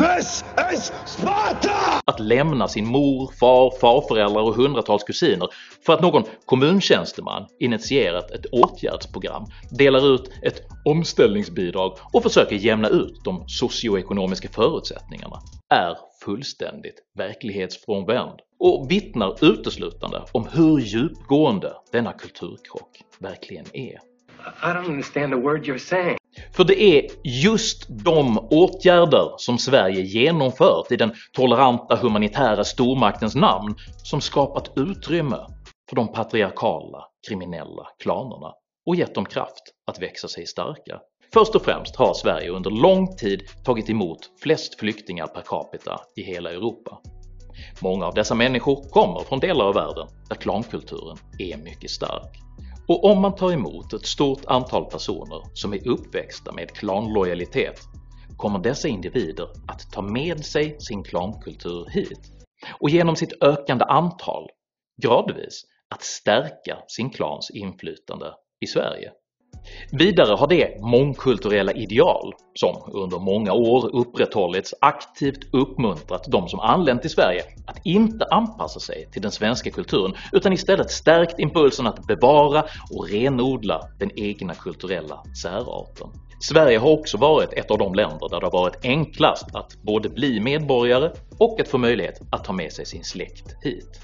att lämna sin mor, far, farföräldrar och hundratals kusiner för att någon kommuntjänsteman initierat ett åtgärdsprogram, delar ut ett omställningsbidrag och försöker jämna ut de socioekonomiska förutsättningarna är fullständigt verklighetsfrånvänd och vittnar uteslutande om hur djupgående denna kulturkrock verkligen är. I don't understand a word you're saying. För det är just de åtgärder som Sverige genomfört i den toleranta humanitära stormaktens namn som skapat utrymme för de patriarkala kriminella klanerna och gett dem kraft att växa sig starka. Först och främst har Sverige under lång tid tagit emot flest flyktingar per capita i hela Europa. Många av dessa människor kommer från delar av världen där klankulturen är mycket stark. Och om man tar emot ett stort antal personer som är uppväxta med klanlojalitet kommer dessa individer att ta med sig sin klankultur hit och genom sitt ökande antal gradvis att stärka sin klans inflytande i Sverige. Vidare har det mångkulturella ideal som under många år upprätthållits aktivt uppmuntrat de som anlänt till Sverige att inte anpassa sig till den svenska kulturen utan istället stärkt impulsen att bevara och renodla den egna kulturella särarten. Sverige har också varit ett av de länder där det har varit enklast att både bli medborgare och att få möjlighet att ta med sig sin släkt hit.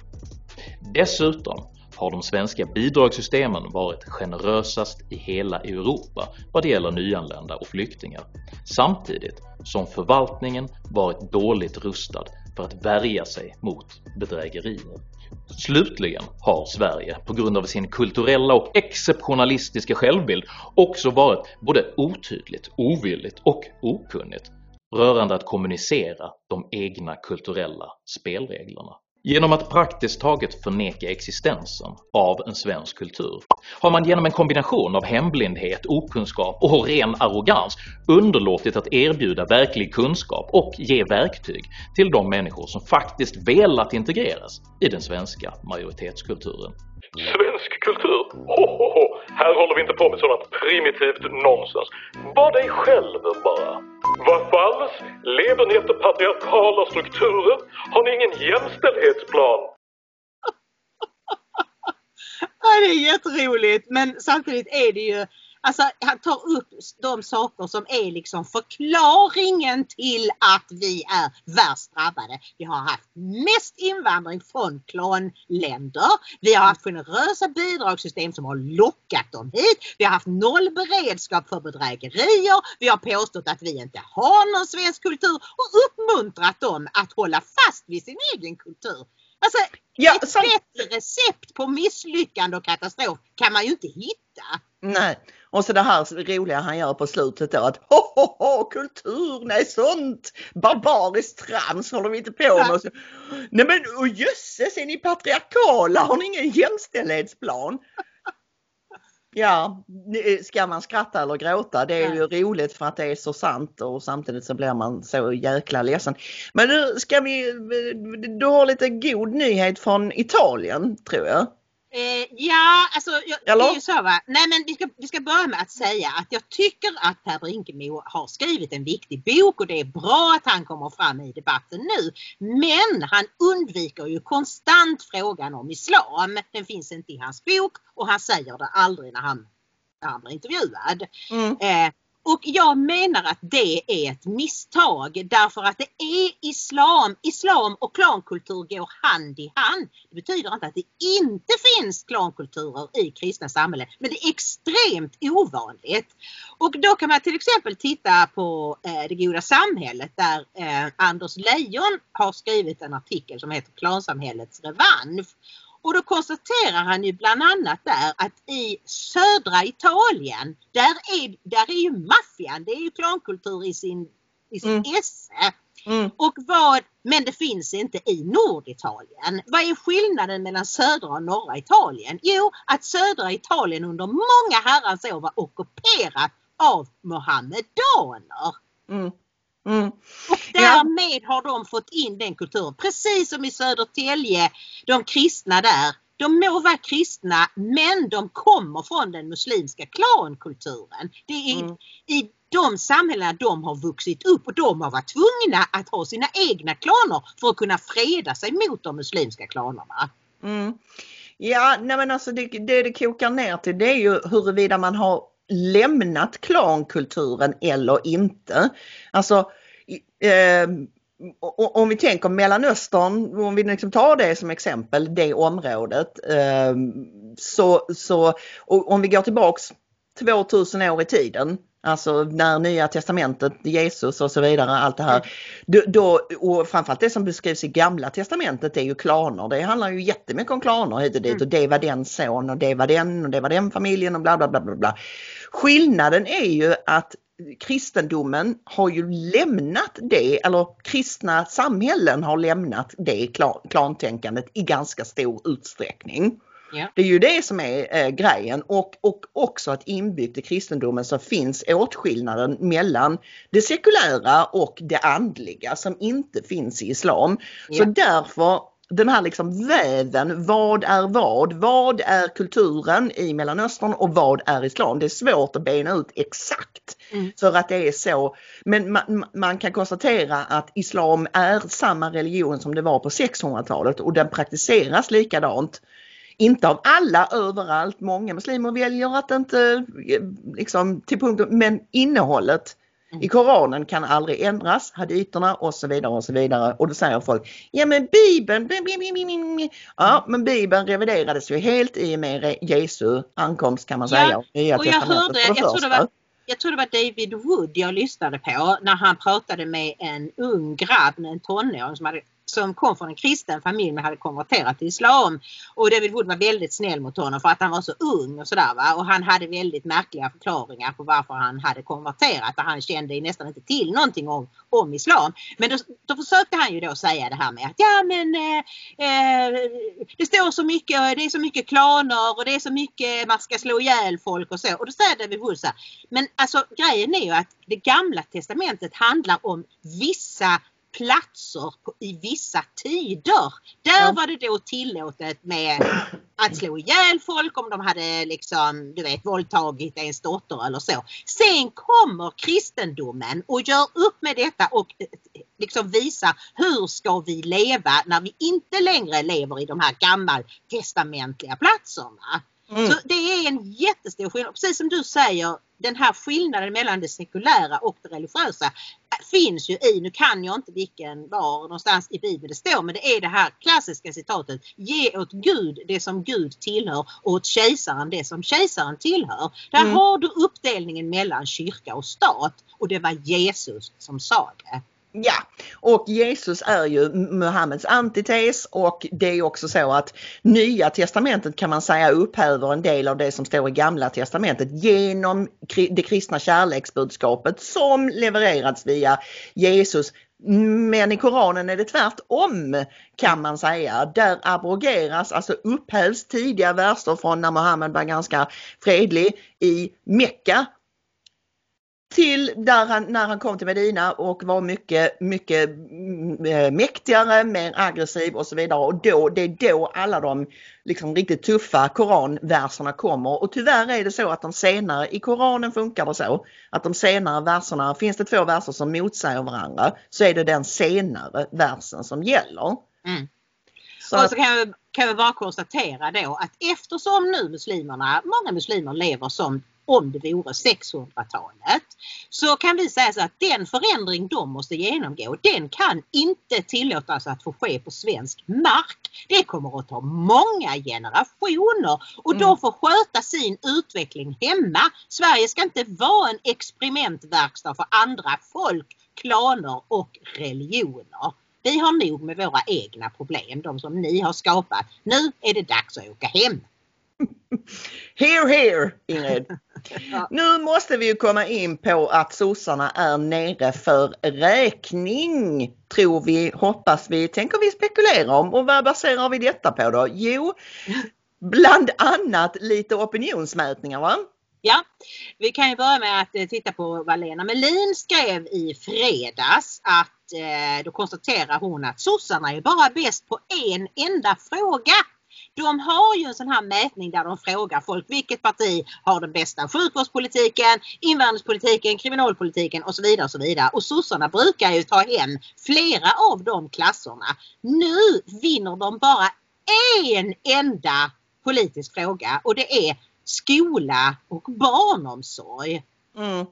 Dessutom har de svenska bidragssystemen varit generösast i hela Europa vad det gäller nyanlända och flyktingar, samtidigt som förvaltningen varit dåligt rustad för att värja sig mot bedrägerier. Slutligen har Sverige på grund av sin kulturella och exceptionalistiska självbild också varit både otydligt, ovilligt och okunnigt rörande att kommunicera de egna kulturella spelreglerna. Genom att praktiskt taget förneka existensen av en svensk kultur har man genom en kombination av hemblindhet, okunskap och ren arrogans underlåtit att erbjuda verklig kunskap och ge verktyg till de människor som faktiskt velat integreras i den svenska majoritetskulturen. Svensk kultur? Här håller vi inte på med sådant primitivt nonsens. Var dig själv bara. Vad falls? Lever ni efter patriarkala strukturer? Har ni ingen jämställdhetsplan? Ja, det är jätteroligt, men samtidigt är det ju, alltså han tar upp de saker som är liksom förklaringen till att vi är värst drabbade. Vi har haft mest invandring från klanländer. Vi har haft generösa bidragssystem som har lockat dem hit. Vi har haft noll beredskap för bedrägerier. Vi har påstått att vi inte har någon svensk kultur och uppmuntrat dem att hålla fast vid sin egen kultur. Alltså, ett bättre recept på misslyckande och katastrof kan man ju inte hitta. Nej, och så det här roliga han gör på slutet då att kultur, nej sånt barbariskt trams håller vi inte på med. Så, nej men jösses, är ni patriarkala? Har ni ingen jämställdhetsplan? Ja, ska man skratta eller gråta? Det är ju roligt för att det är så sant och samtidigt så blir man så jäkla ledsen. Men nu ska du har lite god nyhet från Italien, tror jag. Ja, alltså det är ju så, va? Nej, men vi ska börja med att säga att jag tycker att Per Brinkemo har skrivit en viktig bok och det är bra att han kommer fram i debatten nu. Men han undviker ju konstant frågan om islam. Den finns inte i hans bok och han säger det aldrig när han blir intervjuad. Och jag menar att det är ett misstag därför att det är islam och klankultur går hand i hand. Det betyder inte att det inte finns klankulturer i kristna samhällen, men det är extremt ovanligt. Och då kan man till exempel titta på Det goda samhället där Anders Leijon har skrivit en artikel som heter Klansamhällets revansch. Och då konstaterar han ju bland annat där att i södra Italien, där är ju maffian, det är ju klankultur i sin esse. Men det finns inte i Norditalien. Vad är skillnaden mellan södra och norra Italien? Jo, att södra Italien under många herrans år var ockuperat av mohammedaner. Och därmed har de fått in den kulturen. Precis som i Södertälje, de kristna där, De må vara kristna, men de kommer från den muslimska klankulturen. Det är i de samhällena de har vuxit upp och de har varit tvungna att ha sina egna klaner för att kunna freda sig mot de muslimska klanerna. Ja, nej men alltså det kokar ner till, det är ju huruvida man har lämnat klankulturen eller inte. Alltså om vi tänker Mellanöstern, om vi liksom tar det som exempel, det området, så och om vi går tillbaks 2000 år i tiden, alltså när Nya testamentet, Jesus och så vidare, allt det här, då, och framförallt det som beskrivs i Gamla testamentet är ju klaner. Det handlar ju jättemycket om klaner hit och dit, och det var den son och det var den och det var den familjen och bla bla bla bla bla. Skillnaden är ju att kristendomen har ju lämnat det, eller kristna samhällen har lämnat det klantänkandet i ganska stor utsträckning. Ja. Det är ju det som är grejen, och också att inbyggt i kristendomen så finns åtskillnaden mellan det sekulära och det andliga som inte finns i islam. Ja. Så därför den här liksom väven, vad är kulturen i Mellanöstern och vad är islam? Det är svårt att bena ut exakt för att det är så. Men man kan konstatera att islam är samma religion som det var på 600-talet och den praktiseras likadant. Inte av alla överallt, många muslimer väljer att inte liksom till punkt, men innehållet i Koranen kan aldrig ändras, haditerna och så vidare och så vidare. Och då säger folk, ja men Bibeln, ja men Bibeln reviderades ju helt i med Jesu ankomst kan man säga. Och jag tror det var David Wood jag lyssnade på när han pratade med en ung grabb, en tonåring som kom från en kristen familj men hade konverterat till islam. Och David Wood var väldigt snäll mot honom för att han var så ung och sådär, va? Och han hade väldigt märkliga förklaringar på varför han hade konverterat och han kände nästan inte till någonting om islam. Men då försökte han ju då säga det här med att ja men det står så mycket, det är så mycket klaner och det är så mycket man ska slå ihjäl folk och så. Och då säger David Wood så här, men alltså grejen är ju att det Gamla testamentet handlar om vissa platser i vissa tider. Där var det då tillåtet med att slå ihjäl folk om de hade liksom, du vet, våldtagit ens dotter eller så. Sen kommer kristendomen och gör upp med detta och liksom visar hur ska vi leva när vi inte längre lever i de här gammaltestamentliga platserna. Så det är en jättestor skillnad. Precis som du säger, den här skillnaden mellan det sekulära och det religiösa finns ju i, nu kan jag inte var någonstans i Bibeln det står, men det är det här klassiska citatet: ge åt Gud det som Gud tillhör och åt kejsaren det som kejsaren tillhör. Där har du uppdelningen mellan kyrka och stat, och det var Jesus som sa det. Ja, och Jesus är ju Muhammeds antites, och det är också så att Nya testamentet kan man säga upphäver en del av det som står i Gamla testamentet genom det kristna kärleksbudskapet som levererats via Jesus. Men i Koranen är det tvärtom kan man säga. Där abrogeras, alltså upphävs tidiga verser från när Muhammed var ganska fredlig i Mekka till när han kom till Medina och var mycket mäktigare, mer aggressiv och så vidare. Och det är då alla de liksom riktigt tuffa koranverserna kommer. Och tyvärr är det så att de senare, i Koranen funkar det så, att de senare verserna, finns det 2 verser som motsäger varandra, så är det den senare versen som gäller. Och så kan vi bara konstatera då att eftersom nu många muslimer lever som om det vore 600-talet, så kan vi säga så att den förändring de måste genomgå, den kan inte tillåtas att få ske på svensk mark. Det kommer att ta många generationer och de får sköta sin utveckling hemma. Sverige ska inte vara en experimentverkstad för andra folk, klaner och religioner. Vi har nog med våra egna problem, de som ni har skapat. Nu är det dags att åka hem. Here, Ingrid. Nu måste vi ju komma in på att sossarna är nere för räkning. Tror vi, hoppas vi, tänker vi spekulera om. Och vad baserar vi detta på då? Jo, bland annat lite opinionsmätningar, va? Ja, vi kan ju börja med att titta på vad Lena Melin skrev i fredags. Då konstaterar hon att sossarna är bara bäst på en enda fråga. De har ju en sån här mätning där de frågar folk vilket parti har den bästa sjukvårdspolitiken, invandringspolitiken, kriminalpolitiken och så vidare och så vidare. Och sossarna brukar ju ta hem flera av de klasserna. Nu vinner de bara en enda politisk fråga och det är skola och barnomsorg. Mm.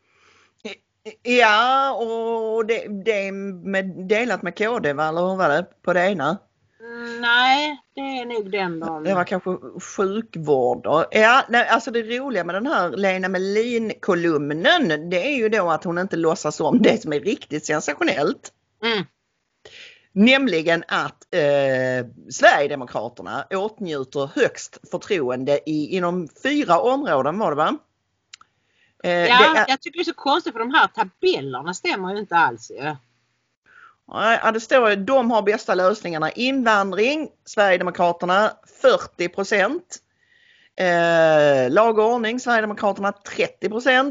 Ja, och det är delat med KD, eller hur var det på det ena? Nej, det är nog den de... Det var kanske sjukvård då. Ja, nej, alltså det roliga med den här Lena Melin-kolumnen, det är ju då att hon inte låtsas om det som är riktigt sensationellt. Mm. Nämligen att Sverigedemokraterna åtnjuter högst förtroende inom 4 områden, var det va? Jag tycker det är så konstigt för de här tabellerna stämmer ju inte alls ju. Ja, det står att de har bästa lösningarna. Invandring, Sverigedemokraterna 40%. Lag och ordning, Sverigedemokraterna 30%.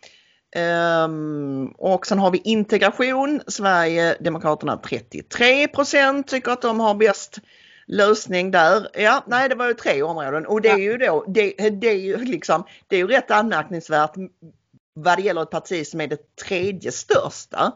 Och sen har vi integration, Sverigedemokraterna 33% tycker att de har bäst lösning där. Ja, nej, det var ju 3 områden och det är ju då det är ju liksom, det är ju rätt anmärkningsvärt vad det gäller ett parti som är det 3:e största.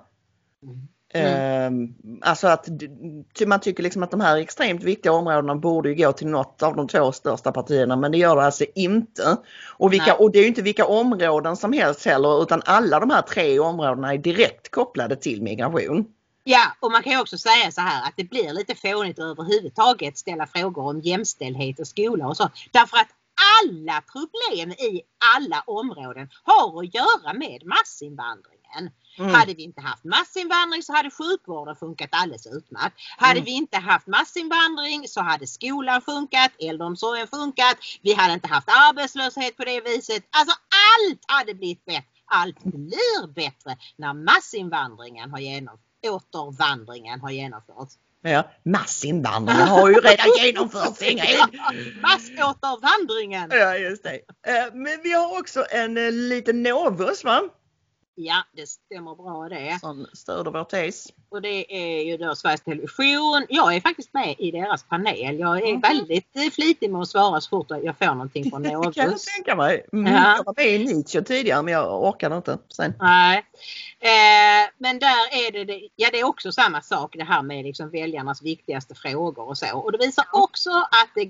Alltså att man tycker liksom att de här extremt viktiga områdena borde ju gå till något av de 2 största partierna, men det gör det alltså inte. Och det är ju inte vilka områden som helst heller, utan alla de här 3 områdena är direkt kopplade till migration. Ja, och man kan ju också säga så här att det blir lite fånigt överhuvudtaget ställa frågor om jämställdhet och skola och så. Därför att alla problem i alla områden har att göra med massinvandringen. Hade vi inte haft massinvandring så hade sjukvården funkat alldeles utmärkt. Hade vi inte haft massinvandring så hade skolan funkat, äldreomsorgen funkat. Vi hade inte haft arbetslöshet på det viset. Alltså allt hade blivit bättre. Allt blir bättre när massinvandringen återvandringen har genomförts. Ja, massinvandringen har ju redan genomförts, Ingrid. Massåtervandringen. Ja, just det. Men vi har också en liten novus, va? Ja, det stämmer bra det. Som stöder vår tes. Och det är ju då Sveriges Television. Jag är faktiskt med i deras panel. Jag är väldigt flitig med att svara så fort jag får någonting från Novus. Kan jag tänka mig. Jag var med i Nietzsche tidigare men jag orkade inte sen. Nej. Men där är det är också samma sak det här med liksom väljarnas viktigaste frågor och så. Och det visar också att det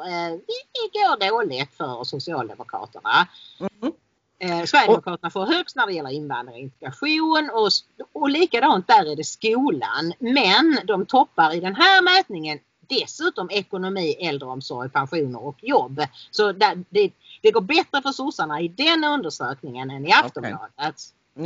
går dåligt för Socialdemokraterna. Sverigedemokraterna får högst när det gäller invandring och integration och likadant där är det skolan. Men de toppar i den här mätningen dessutom ekonomi, äldreomsorg, pensioner och jobb. Så det går bättre för sossarna i den undersökningen än i Aftonbladet.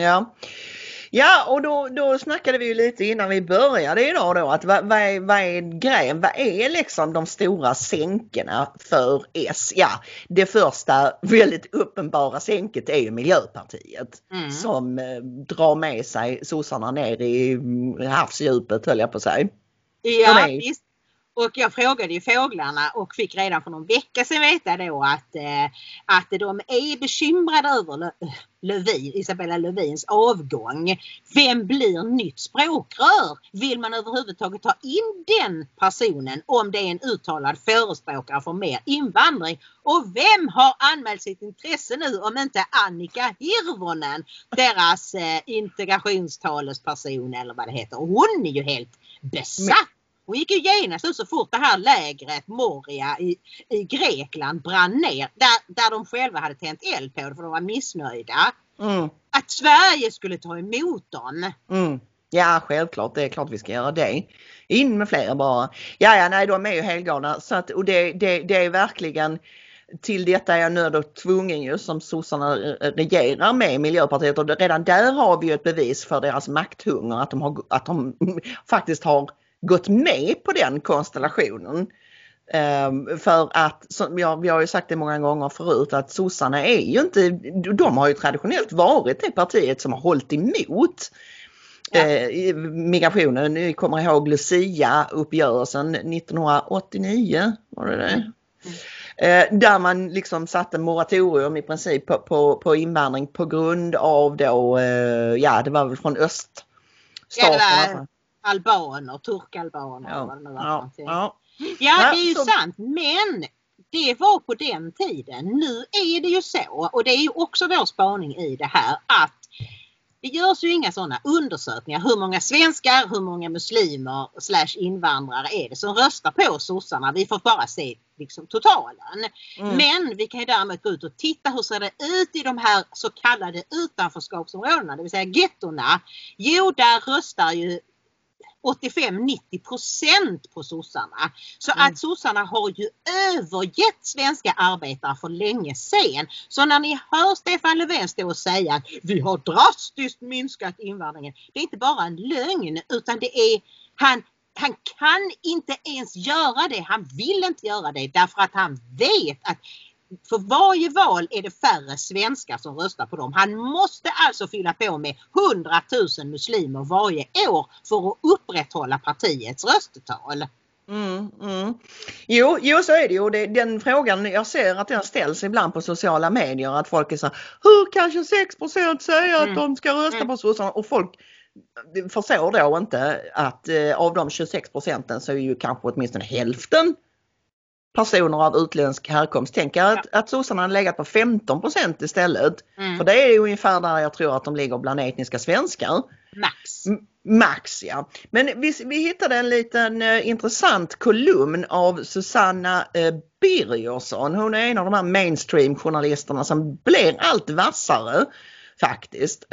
Ja, och då snackade vi ju lite innan vi började idag då att vad är grejen? Vad är liksom de stora sänkerna för S? Ja, det första väldigt uppenbara sänket är ju Miljöpartiet som drar med sig sossarna ner i havsdjupet, höll jag på sig. Ja, visst. Och jag frågade ju fåglarna och fick redan för någon vecka sedan veta då att de är bekymrade över Isabella Lövins avgång. Vem blir nytt språkrör? Vill man överhuvudtaget ta in den personen om det är en uttalad förespråkare för mer invandring? Och vem har anmält sitt intresse nu om inte Annika Hirvonen, deras integrationstalesperson eller vad det heter. Och hon är ju helt besatt. Hon gick ju genast ut så fort det här lägret Moria i Grekland brann ner. Där de själva hade tänt eld på det för de var missnöjda. Att Sverige skulle ta emot dem. Ja, självklart. Det är klart vi ska göra det. In med flera bara. Ja, nej, de är ju helgalna. Så att, och det är verkligen... Till detta är jag nöd och tvungen ju som sossarna regerar med Miljöpartiet. Och redan där har vi ju ett bevis för deras makthunger. Att de faktiskt har gått med på den konstellationen. För att, vi har ju sagt det många gånger förut, att sossarna är ju inte, de har ju traditionellt varit det partiet som har hållit emot migrationen. Ni kommer ihåg Lucia-uppgörelsen 1989, var det? Där man liksom satte moratorium i princip på invandring på grund av då, det var väl från öststaterna. Albaner, turkalbaner. Ja, det är ju sant, men det var på den tiden. Nu är det ju så, och det är ju också vår spaning i det här, att det görs ju inga sådana undersökningar. Hur många svenskar, hur många muslimer / invandrare är det som röstar på sossarna? Vi får bara se liksom totalen. Men vi kan ju därmed gå ut och titta hur ser det ut i de här så kallade utanförskapsområdena, det vill säga gettorna. Jo, där röstar ju 85-90% på sossarna. Så att sossarna har ju övergett svenska arbetare för länge sedan. Så när ni hör Stefan Löfven stå och säga att vi har drastiskt minskat invandringen, det är inte bara en lögn, utan det är han kan inte ens göra det. Han vill inte göra det därför att han vet att för varje val är det färre svenskar som röstar på dem. Han måste alltså fylla på med 100 000 muslimer varje år för att upprätthålla partiets röstetal. Jo, så är det ju. Den frågan, jag ser att den ställs ibland på sociala medier, att folk är så här, hur kan 26% säga att de ska rösta på sossarna? Och folk förstår då inte att av de 26% så är ju kanske åtminstone hälften personer av utländsk härkomst. Tänk att sossarna har legat på 15% istället. För det är ju ungefär där jag tror att de ligger bland etniska svenskar. Max, ja. Men vi hittade en liten intressant kolumn av Susanna Birgersson. Hon är en av de här mainstream-journalisterna som blir allt vassare faktiskt.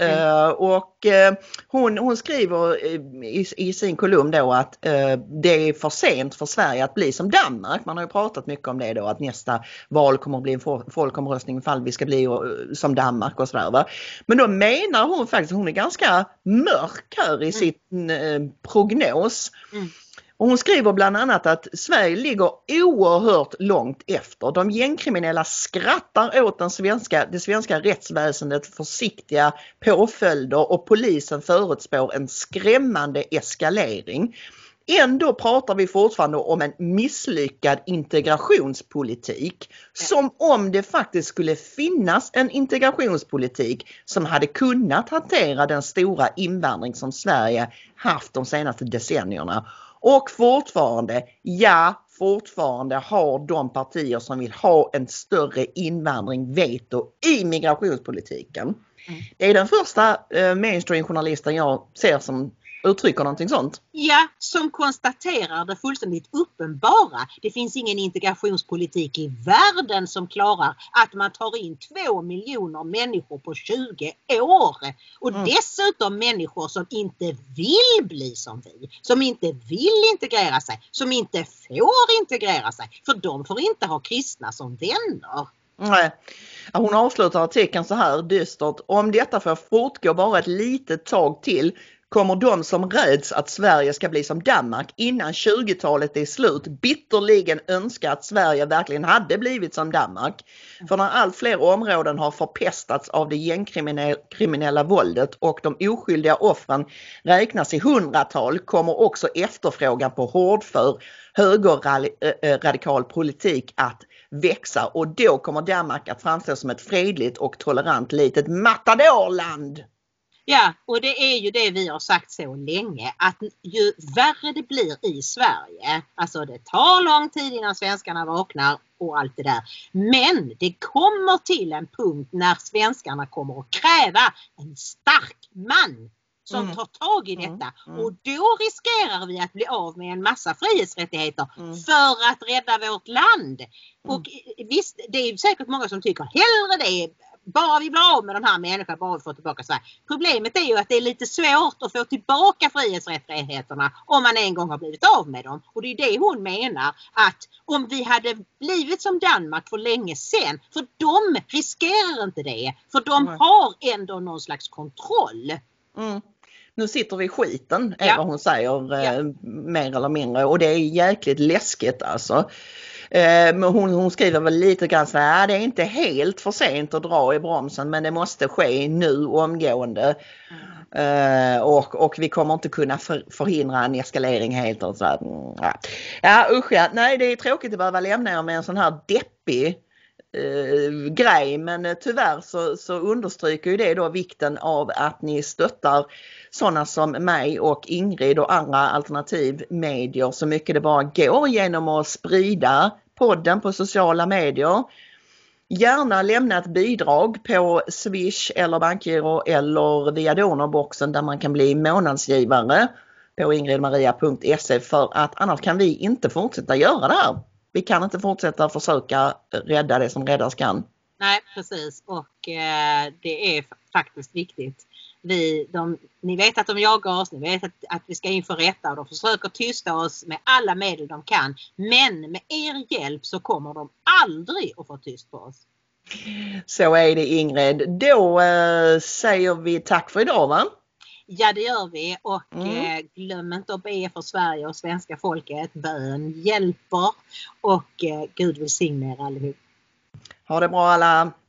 Hon skriver i sin kolumn då att det är för sent för Sverige att bli som Danmark. Man har ju pratat mycket om det då, att nästa val kommer att bli en folkomröstning ifall vi ska bli som Danmark och sådär, va? Men då menar hon faktiskt, hon är ganska mörk här i sin prognos. Och hon skriver bland annat att Sverige ligger oerhört långt efter. De gängkriminella skrattar åt det svenska rättsväsendet försiktiga påföljder och polisen förutspår en skrämmande eskalering. Ändå pratar vi fortfarande om en misslyckad integrationspolitik. Som om det faktiskt skulle finnas en integrationspolitik som hade kunnat hantera den stora invandring som Sverige haft de senaste decennierna. Och fortfarande har de partier som vill ha en större invandring veto i migrationspolitiken. Det är den första mainstream-journalisten jag ser som uttrycker någonting sånt. Ja, som konstaterar det fullständigt uppenbara. Det finns ingen integrationspolitik i världen som klarar att man tar in 2 miljoner människor på 20 år. Och dessutom människor som inte vill bli som vi. Som inte vill integrera sig. Som inte får integrera sig. För de får inte ha kristna som vänner. Nej. Hon avslutar artikeln så här dystert. Om detta får fortgå bara ett litet tag till kommer de som räds att Sverige ska bli som Danmark innan 20-talet är slut bitterligen önska att Sverige verkligen hade blivit som Danmark. För när allt fler områden har förpestats av det gängkriminella våldet och de oskyldiga offren räknas i 100-tal kommer också efterfrågan på hårdför högerradikal politik att växa och då kommer Danmark att framstå som ett fredligt och tolerant litet matadorland. Ja, och det är ju det vi har sagt så länge, att ju värre det blir i Sverige, alltså det tar lång tid innan svenskarna vaknar och allt det där, men det kommer till en punkt när svenskarna kommer att kräva en stark man som tar tag i detta och då riskerar vi att bli av med en massa frihetsrättigheter för att rädda vårt land. Och visst, det är säkert många som tycker hellre det, bara vi blir av med de här människorna, bara vi får tillbaka Sverige. Problemet är ju att det är lite svårt att få tillbaka frihetsrättigheterna om man en gång har blivit av med dem. Och det är det hon menar, att om vi hade blivit som Danmark för länge sedan, för de riskerar inte det, för de har ändå någon slags kontroll. Nu sitter vi i skiten, är vad hon säger, mer eller mindre. Och det är jäkligt läskigt alltså. Men hon skriver väl lite grann så här, det är inte helt för sent att dra i bromsen men det måste ske nu omgående. Och vi kommer inte kunna förhindra en eskalering helt och så här. Ja usch ja, nej det är tråkigt att behöva lämna er med en sån här deppig grej, men tyvärr så understryker ju det då vikten av att ni stöttar sådana som mig och Ingrid och andra alternativmedier så mycket det bara går genom att sprida podden på sociala medier. Gärna lämna ett bidrag på Swish eller Bankgiro eller via donorboxen där man kan bli månadsgivare på ingridmaria.se, för att annars kan vi inte fortsätta göra det här. Vi kan inte fortsätta försöka rädda det som räddas kan. Nej, precis. Och det är faktiskt viktigt. Ni vet att de jagar oss, ni vet att vi ska inför rätta och de försöker tysta oss med alla medel de kan. Men med er hjälp så kommer de aldrig att få tyst på oss. Så är det, Ingrid. Då säger vi tack för idag, va? Ja, det gör vi. Och glöm inte att be för Sverige och svenska folket. Bön hjälper. Och Gud välsigne er allihop. Ha det bra alla.